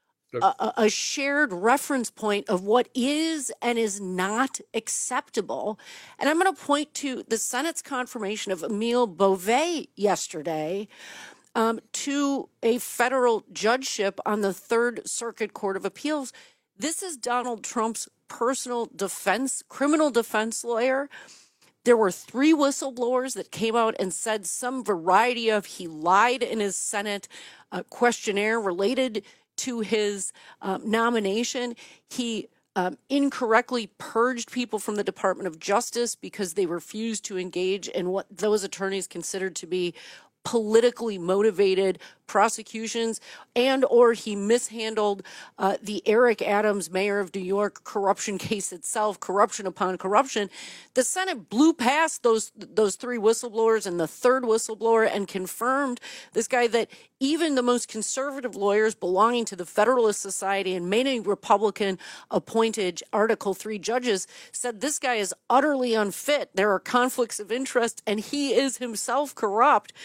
a, a shared reference point of what is and is not acceptable. And I'm going to point to the Senate's confirmation of Emile Beauvais yesterday um, to a federal judgeship on the Third Circuit Court of Appeals. This is Donald Trump's personal defense, criminal defense lawyer. There were three whistleblowers that came out and said some variety of he lied in his Senate uh, questionnaire related to his uh, nomination. He um, incorrectly purged people from the Department of Justice because they refused to engage in what those attorneys considered to be politically motivated prosecutions, and or he mishandled uh, the Eric Adams, mayor of New York, corruption case itself, corruption upon corruption. The Senate blew past those those three whistleblowers and the third whistleblower and confirmed this guy that even the most conservative lawyers belonging to the Federalist Society and many Republican appointed Article three judges said this guy is utterly unfit. There are conflicts of interest and he is himself corrupt.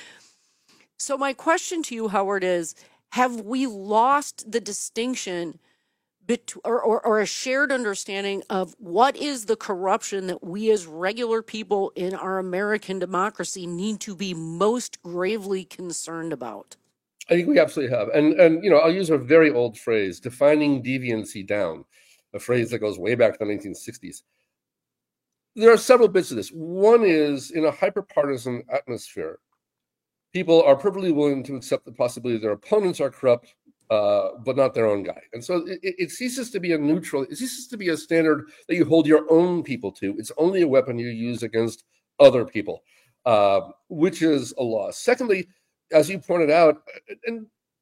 So my question to you, Howard, is have we lost the distinction bet- or, or, or a shared understanding of what is the corruption that we as regular people in our American democracy need to be most gravely concerned about? I think we absolutely have. And, and you know, I'll use a very old phrase, defining deviancy down, a phrase that goes way back to the nineteen sixties. There are several bits of this. One is in a hyper-partisan atmosphere, people are perfectly willing to accept the possibility their opponents are corrupt, uh, but not their own guy. And so it, it ceases to be a neutral, it ceases to be a standard that you hold your own people to. It's only a weapon you use against other people, uh, which is a loss. Secondly, as you pointed out, and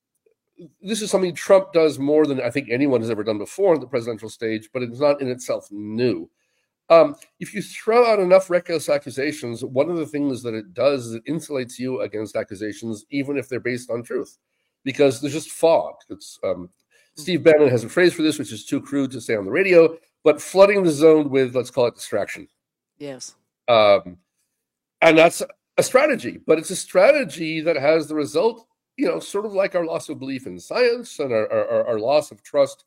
this is something Trump does more than I think anyone has ever done before on the presidential stage, but it's not in itself new. Um, if you throw out enough reckless accusations, one of the things that it does is it insulates you against accusations, even if they're based on truth, because there's just fog. It's um, Steve Bannon has a phrase for this, which is too crude to say on the radio, but flooding the zone with, let's call it distraction. Yes. Um, and that's a strategy, but it's a strategy that has the result, you know, sort of like our loss of belief in science and our, our, our loss of trust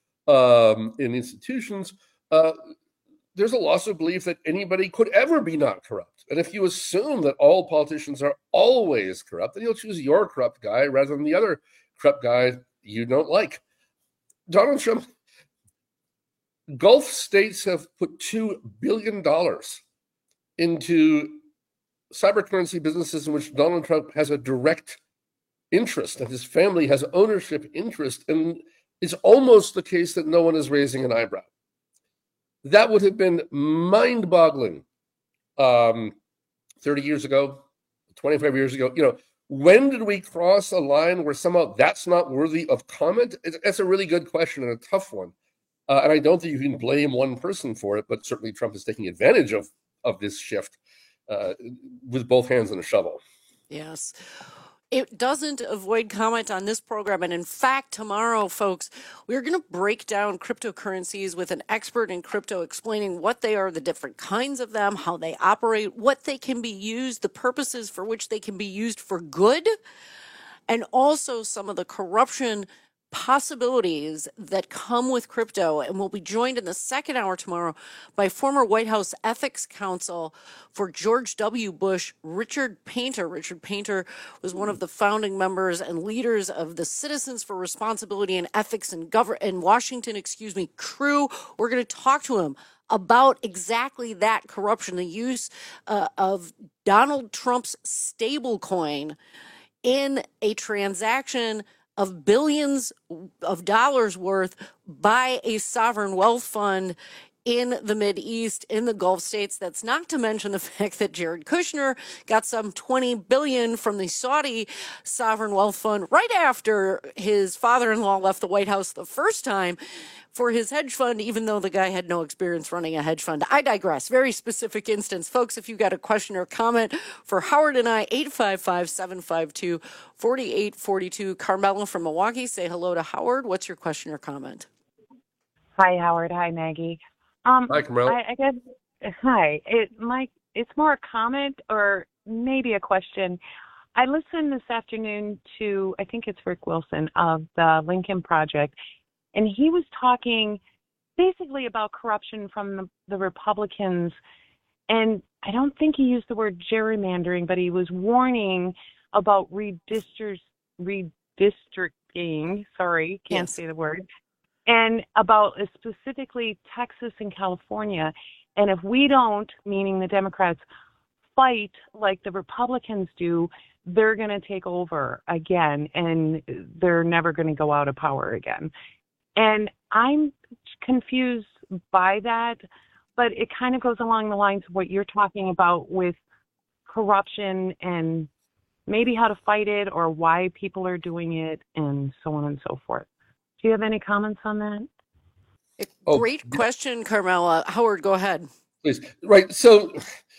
um, in institutions. Uh, There's a loss of belief that anybody could ever be not corrupt. And if you assume that all politicians are always corrupt, then you'll choose your corrupt guy rather than the other corrupt guy you don't like. Donald Trump, Gulf states have put two billion dollars into cyber currency businesses in which Donald Trump has a direct interest, and his family has ownership interest, and it's almost the case that no one is raising an eyebrow. That would have been mind-boggling um, thirty years ago, twenty-five years ago. You know, when did we cross a line where somehow that's not worthy of comment? It's, it's a really good question and a tough one. Uh, and I don't think you can blame one person for it, but certainly Trump is taking advantage of, of this shift uh, with both hands and a shovel. Yes. It doesn't avoid comment on this program. And in fact, tomorrow, folks, we're going to break down cryptocurrencies with an expert in crypto explaining what they are, the different kinds of them, how they operate, what they can be used, the purposes for which they can be used for good, and also some of the corruption possibilities that come with crypto. And we'll be joined in the second hour tomorrow by former White House ethics counsel for George W. Bush, Richard Painter. Richard Painter was one of the founding members and leaders of the Citizens for Responsibility and Ethics in, Gov- in Washington, excuse me, crew. We're going to talk to him about exactly that corruption, the use uh, of Donald Trump's stablecoin in a transaction of billions of dollars worth by a sovereign wealth fund in the Mideast, in the Gulf states. That's not to mention the fact that Jared Kushner got some twenty billion dollars from the Saudi sovereign wealth fund right after his father-in-law left the White House the first time for his hedge fund, even though the guy had no experience running a hedge fund. I digress. Very specific instance. Folks, if you've got a question or comment for Howard and I, eight five five, seven five two, four eight four two. Carmela from Milwaukee, say hello to Howard. What's your question or comment? Hi, Howard. Hi, Maggie. Um, hi, Carmela. I, I guess, hi. It, Mike, it's more a comment or maybe a question. I listened this afternoon to, I think it's Rick Wilson of the Lincoln Project, and he was talking basically about corruption from the, the Republicans. And I don't think he used the word gerrymandering, but he was warning about redistricting, redistricting, sorry, can't yes. say the word, and about uh, specifically Texas and California. And if we don't, meaning the Democrats, fight like the Republicans do, they're going to take over again, and they're never going to go out of power again. And I'm confused by that, but it kind of goes along the lines of what you're talking about with corruption and maybe how to fight it or why people are doing it and so on and so forth. Do you have any comments on that? Oh, Great yeah. question, Carmela. Howard, go ahead. Please. Right. So,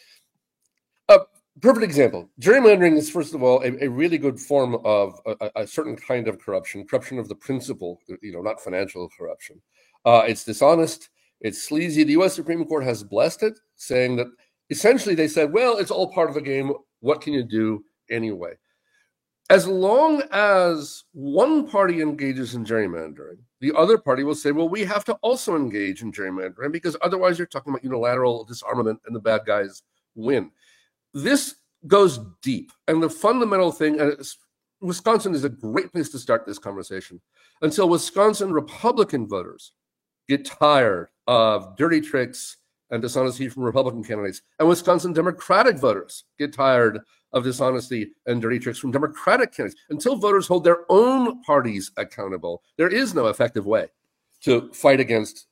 uh, perfect example. Gerrymandering is, first of all, a, a really good form of a, a certain kind of corruption, corruption of the principle, you know, not financial corruption. Uh, it's dishonest. It's sleazy. The U S Supreme Court has blessed it, saying that essentially they said, well, it's all part of the game. What can you do anyway? As long as one party engages in gerrymandering, the other party will say, well, we have to also engage in gerrymandering because otherwise you're talking about unilateral disarmament and the bad guys win. This goes deep. And the fundamental thing, and Wisconsin is a great place to start this conversation, until Wisconsin Republican voters get tired of dirty tricks and dishonesty from Republican candidates, and Wisconsin Democratic voters get tired of dishonesty and dirty tricks from Democratic candidates. Until voters hold their own parties accountable, there is no effective way to fight against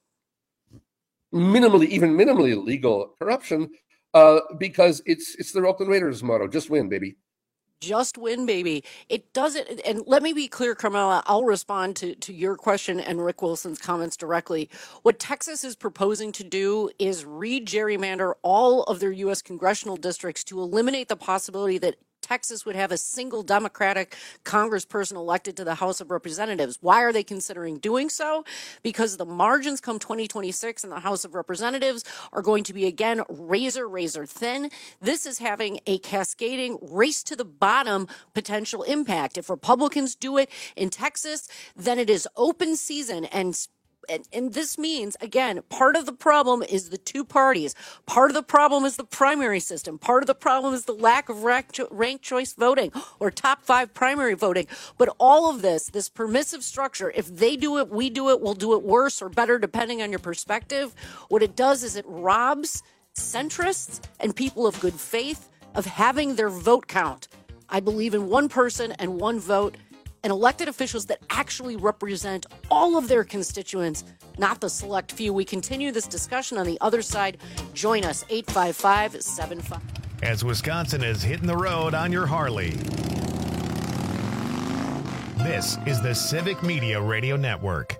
minimally, even minimally legal corruption, uh, because it's it's the Oakland Raiders motto: just win, baby. Just win, baby. It doesn't, and let me be clear, Carmela, I'll respond to, to your question and Rick Wilson's comments directly. What Texas is proposing to do is re-gerrymander all of their U S congressional districts to eliminate the possibility that Texas would have a single Democratic congressperson elected to the House of Representatives. Why are they considering doing so? Because the margins come twenty twenty-six in the House of Representatives are going to be, again, razor, razor thin. This is having a cascading race to the bottom potential impact. If Republicans do it in Texas, then it is open season. And And, and this means, again, part of the problem is the two parties. Part of the problem is the primary system. Part of the problem is the lack of ranked choice voting or top five primary voting. But all of this, this permissive structure, if they do it, we do it, we'll do it worse or better, depending on your perspective. What it does is it robs centrists and people of good faith of having their vote count. I believe in one person and one vote, and elected officials that actually represent all of their constituents, not the select few. We continue this discussion on the other side. Join us, eight five five, seven five. As Wisconsin is hitting the road on your Harley. This is the Civic Media Radio Network.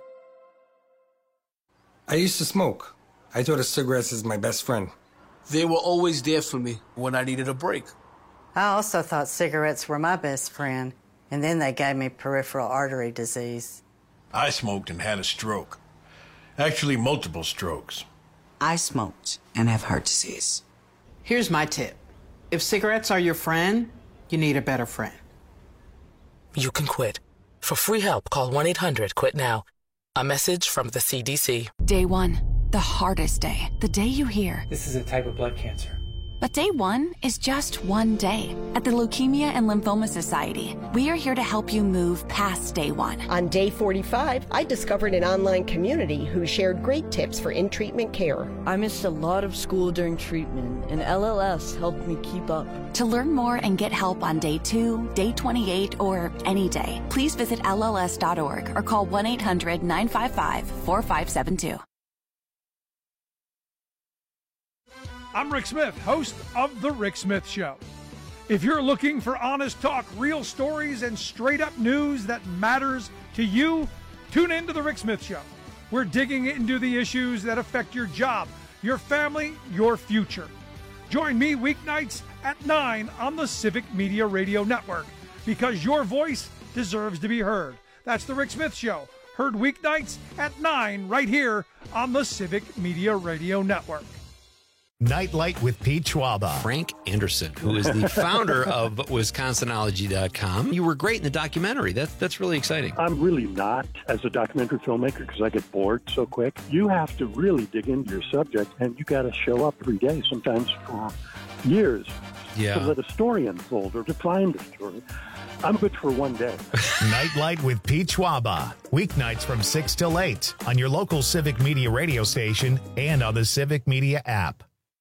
I used to smoke. I thought of cigarettes as my best friend. They were always there for me when I needed a break. I also thought cigarettes were my best friend, and then they gave me peripheral artery disease. I smoked and had a stroke. Actually, multiple strokes. I smoked and have heart disease. Here's my tip. If cigarettes are your friend, you need a better friend. You can quit. For free help, call one eight hundred quit now. A message from the C D C. Day one, the hardest day. The day you hear, this is a type of blood cancer. But day one is just one day. At the Leukemia and Lymphoma Society, we are here to help you move past day one. On day forty-five, I discovered an online community who shared great tips for in-treatment care. I missed a lot of school during treatment, and L L S helped me keep up. To learn more and get help on day two, day twenty-eight, or any day, please visit L L S dot org or call one eight hundred, nine five five, four five seven two. I'm Rick Smith, host of The Rick Smith Show. If you're looking for honest talk, real stories, and straight-up news that matters to you, tune in to The Rick Smith Show. We're digging into the issues that affect your job, your family, your future. Join me weeknights at nine on the Civic Media Radio Network, because your voice deserves to be heard. That's The Rick Smith Show, heard weeknights at nine right here on the Civic Media Radio Network. Nightlight with Pete Schwaba. Frank Anderson, who is the founder of Wisconsinology dot com. You were great in the documentary. That's that's really exciting. I'm really not as a documentary filmmaker because I get bored so quick. You have to really dig into your subject, and you got to show up every day, sometimes for years, yeah. to let a story unfold or to find a story. I'm good for one day. Nightlight with Pete Schwaba. Weeknights from six till eight on your local Civic Media radio station and on the Civic Media app.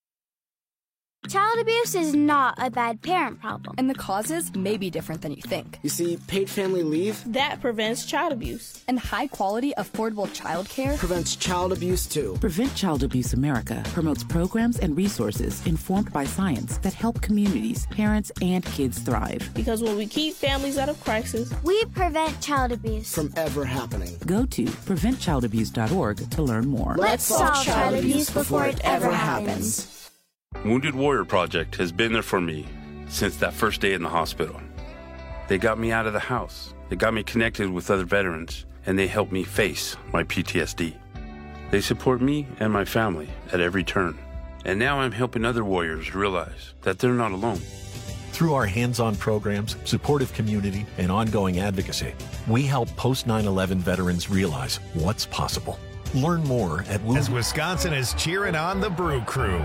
Child abuse is not a bad parent problem. And the causes may be different than you think. You see, paid family leave that prevents child abuse. And high quality, affordable child care prevents child abuse too. Prevent Child Abuse America promotes programs and resources informed by science that help communities, parents, and kids thrive. Because when we keep families out of crisis, we prevent child abuse from ever happening. Go to prevent child abuse dot org to learn more. Let's solve child abuse before it ever happens. Wounded Warrior Project has been there for me since that first day in the hospital. They got me out of the house, they got me connected with other veterans, and they helped me face my P T S D. They support me and my family at every turn. And now I'm helping other warriors realize that they're not alone. Through our hands-on programs, supportive community, and ongoing advocacy, we help post nine eleven veterans realize what's possible. Learn more at As Wisconsin is cheering on the Brew Crew.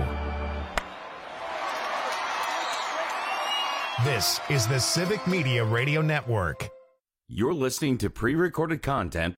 This is the Civic Media Radio Network. You're listening to pre-recorded content.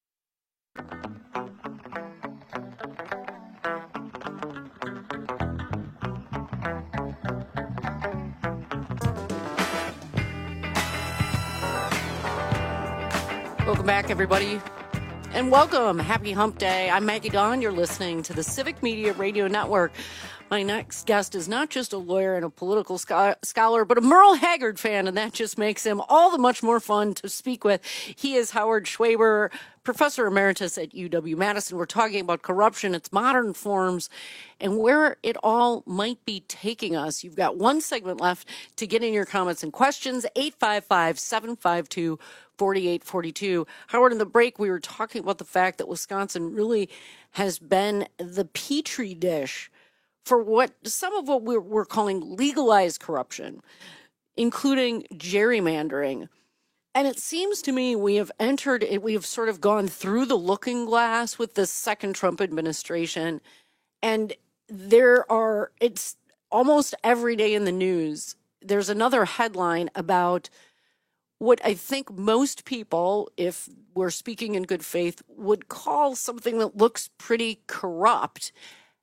Welcome back, everybody. And welcome. Happy Hump Day. I'm Maggie Dawn. You're listening to the Civic Media Radio Network. My next guest is not just a lawyer and a political scholar, but a Merle Haggard fan, and that just makes him all the much more fun to speak with. He is Howard Schwaber, professor emeritus at U W-Madison. We're talking about corruption, its modern forms, and where it all might be taking us. You've got one segment left to get in your comments and questions, eight five five, seven five two, four eight four two. Howard, in the break, we were talking about the fact that Wisconsin really has been the petri dish for what some of what we're, we're calling legalized corruption, including gerrymandering. And it seems to me we have entered, we have sort of gone through the looking glass with the second Trump administration. And there are, it's almost every day in the news, there's another headline about what I think most people, if we're speaking in good faith, would call something that looks pretty corrupt.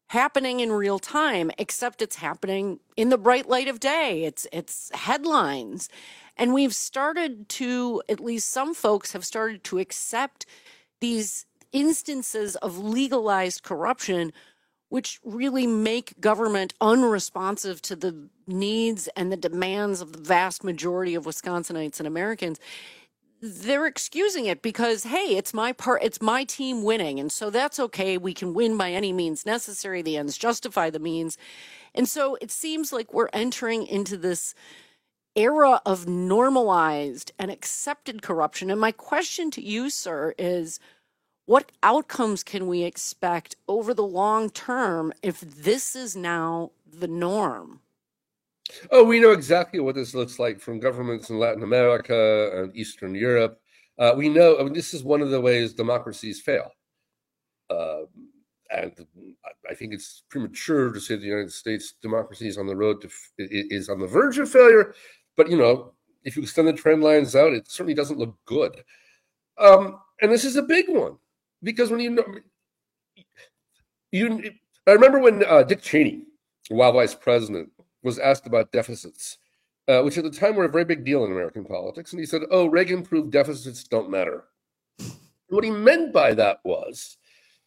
happening in real time, except it's happening in the bright light of day. It's it's headlines. And we've started to, at least some folks have started to accept these instances of legalized corruption, which really make government unresponsive to the needs and the demands of the vast majority of Wisconsinites and Americans. They're excusing it because, hey, it's my part, it's my team winning. And so that's okay. We can win by any means necessary. The ends justify the means. And so it seems like we're entering into this era of normalized and accepted corruption. And my question to you, sir, is what outcomes can we expect over the long term if this is now the norm? Oh, we know exactly what this looks like from governments in Latin America and Eastern Europe. Uh, we know, I mean, this is one of the ways democracies fail. Uh, and I think it's premature to say the United States democracy is on the road to, is on the verge of failure. But, you know, if you extend the trend lines out, it certainly doesn't look good. Um, and this is a big one because when you know, you, I remember when uh, Dick Cheney, while vice president, was asked about deficits, uh, which at the time were a very big deal in American politics. And he said, oh, Reagan proved deficits don't matter. What he meant by that was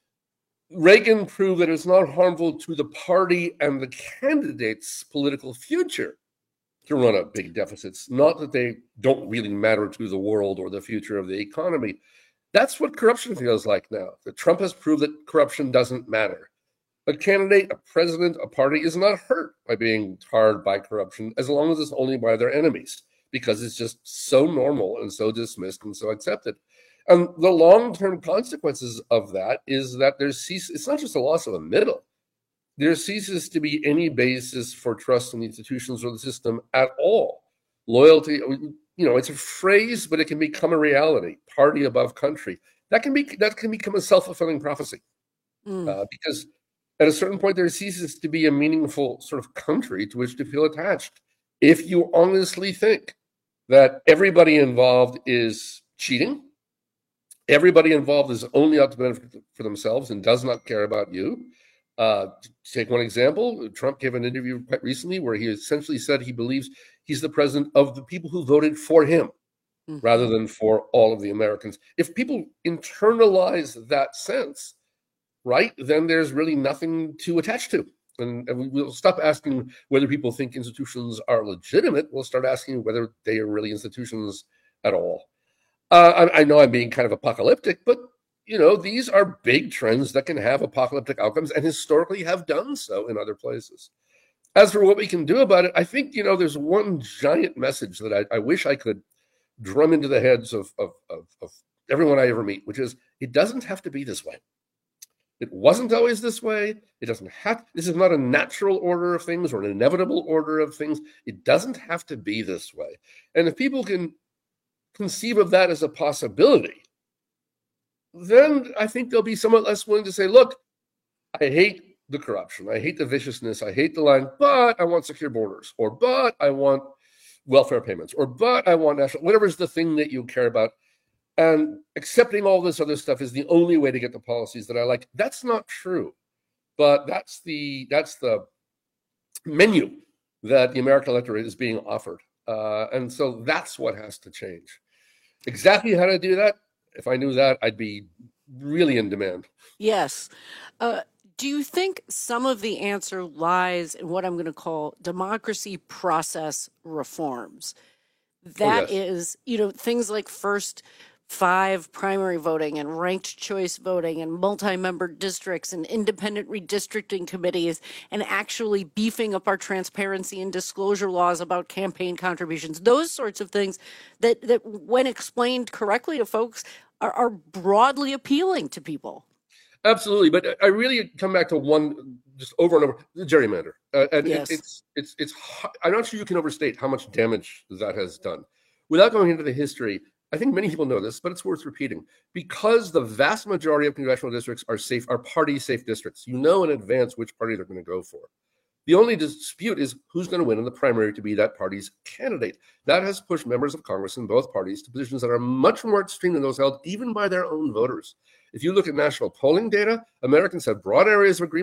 Reagan proved that it's not harmful to the party and the candidate's political future to run up big deficits, not that they don't really matter to the world or the future of the economy. That's what corruption feels like now. That Trump has proved that corruption doesn't matter. A candidate, a president, a party is not hurt by being tarred by corruption as long as it's only by their enemies, because it's just so normal and so dismissed and so accepted. And the long-term consequences of that is that there's cease, it's not just a loss of a middle. There ceases to be any basis for trust in the institutions or the system at all. Loyalty, you know, it's a phrase, but it can become a reality. Party above country. That can be that can become a self-fulfilling prophecy, mm. uh, because at a certain point there ceases to be a meaningful sort of country to which to feel attached. If you honestly think that everybody involved is cheating, everybody involved is only out to benefit for themselves and does not care about you. Uh, to take one example, Trump gave an interview quite recently where he essentially said he believes he's the president of the people who voted for him mm-hmm. rather than for all of the Americans. If people internalize that sense, right, then there's really nothing to attach to. And, and we'll stop asking whether people think institutions are legitimate. We'll start asking whether they are really institutions at all. Uh, I, I know I'm being kind of apocalyptic, but you know, these are big trends that can have apocalyptic outcomes and historically have done so in other places. As for what we can do about it, I think, you know, there's one giant message that I, I wish I could drum into the heads of, of, of, of everyone I ever meet, which is it doesn't have to be this way. It wasn't always this way. It doesn't have, this is not a natural order of things or an inevitable order of things. It doesn't have to be this way. And if people can conceive of that as a possibility, then I think they'll be somewhat less willing to say, look, I hate the corruption. I hate the viciousness. I hate the lying, but I want secure borders, or but I want welfare payments, or but I want national, whatever's the thing that you care about. And accepting all this other stuff is the only way to get the policies that I like. That's not true, but that's the that's the menu that the American electorate is being offered. Uh, and so that's what has to change. Exactly how to do that, if I knew that, I'd be really in demand. Yes. Uh, do you think some of the answer lies in what I'm going to call democracy process reforms? That oh, yes. is, you know, things like first five primary voting and ranked choice voting and multi-member districts and independent redistricting committees, and actually beefing up our transparency and disclosure laws about campaign contributions, those sorts of things that, that when explained correctly to folks, are, are broadly appealing to people. Absolutely. But I really come back to one just over and over, the gerrymander. Uh, and yes. it, it's, it's, it's, I'm not sure you can overstate how much damage that has done. Without going into the history, I think many people know this, but it's worth repeating. Because the vast majority of congressional districts are safe, are party-safe districts. You know in advance which party they're going to go for. The only dispute is who's going to win in the primary to be that party's candidate. That has pushed members of Congress in both parties to positions that are much more extreme than those held even by their own voters. If you look at national polling data, Americans have broad areas of agreement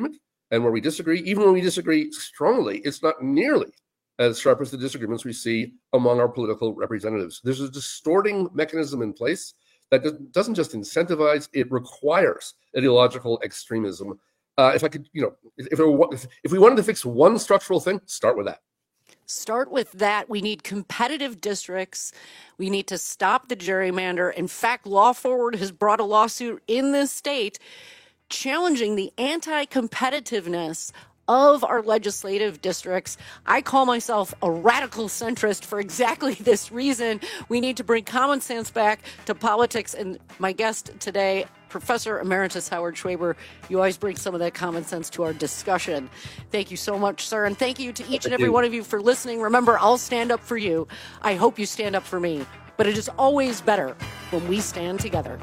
And where we disagree, even when we disagree strongly, it's not nearly as sharp as the disagreements we see among our political representatives. There's a distorting mechanism in place that doesn't just incentivize, it requires ideological extremism. Uh, if I could, you know, if, if, if we wanted to fix one structural thing, start with that. Start with that. We need competitive districts. We need to stop the gerrymander. In fact, Law Forward has brought a lawsuit in this state challenging the anti-competitiveness of our legislative districts. I call myself a radical centrist for exactly this reason. We need to bring common sense back to politics. And my guest today, Professor Emeritus Howard Schwaber, you always bring some of that common sense to our discussion. Thank you so much, sir. And thank you to each and every one of you for listening. Remember, I'll stand up for you. I hope you stand up for me. But it is always better when we stand together.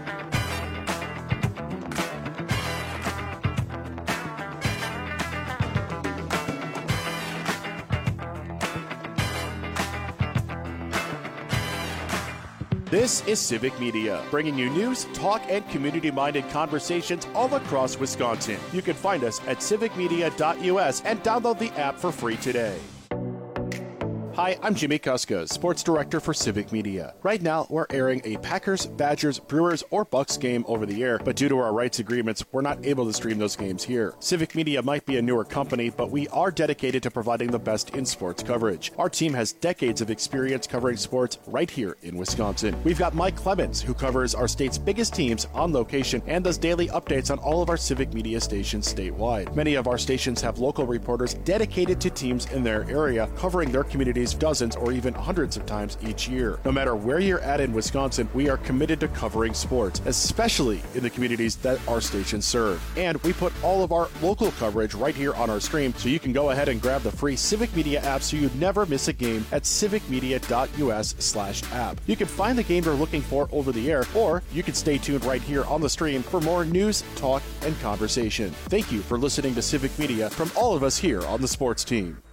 This is Civic Media, bringing you news, talk, and community-minded conversations all across Wisconsin. You can find us at civic media dot U S and download the app for free today. Hi, I'm Jimmy Kuska, Sports Director for Civic Media. Right now, we're airing a Packers, Badgers, Brewers, or Bucks game over the air, but due to our rights agreements, we're not able to stream those games here. Civic Media might be a newer company, but we are dedicated to providing the best in sports coverage. Our team has decades of experience covering sports right here in Wisconsin. We've got Mike Clemens, who covers our state's biggest teams on location and does daily updates on all of our Civic Media stations statewide. Many of our stations have local reporters dedicated to teams in their area, covering their communities dozens or even hundreds of times each year. No matter where you're at in Wisconsin, we are committed to covering sports, especially in the communities that our stations serve. And we put all of our local coverage right here on our stream, so you can go ahead and grab the free Civic Media app so you never miss a game at civic media dot U S slash app. You can find the game you're looking for over the air, or you can stay tuned right here on the stream for more news, talk, and conversation. Thank you for listening to Civic Media from all of us here on the sports team.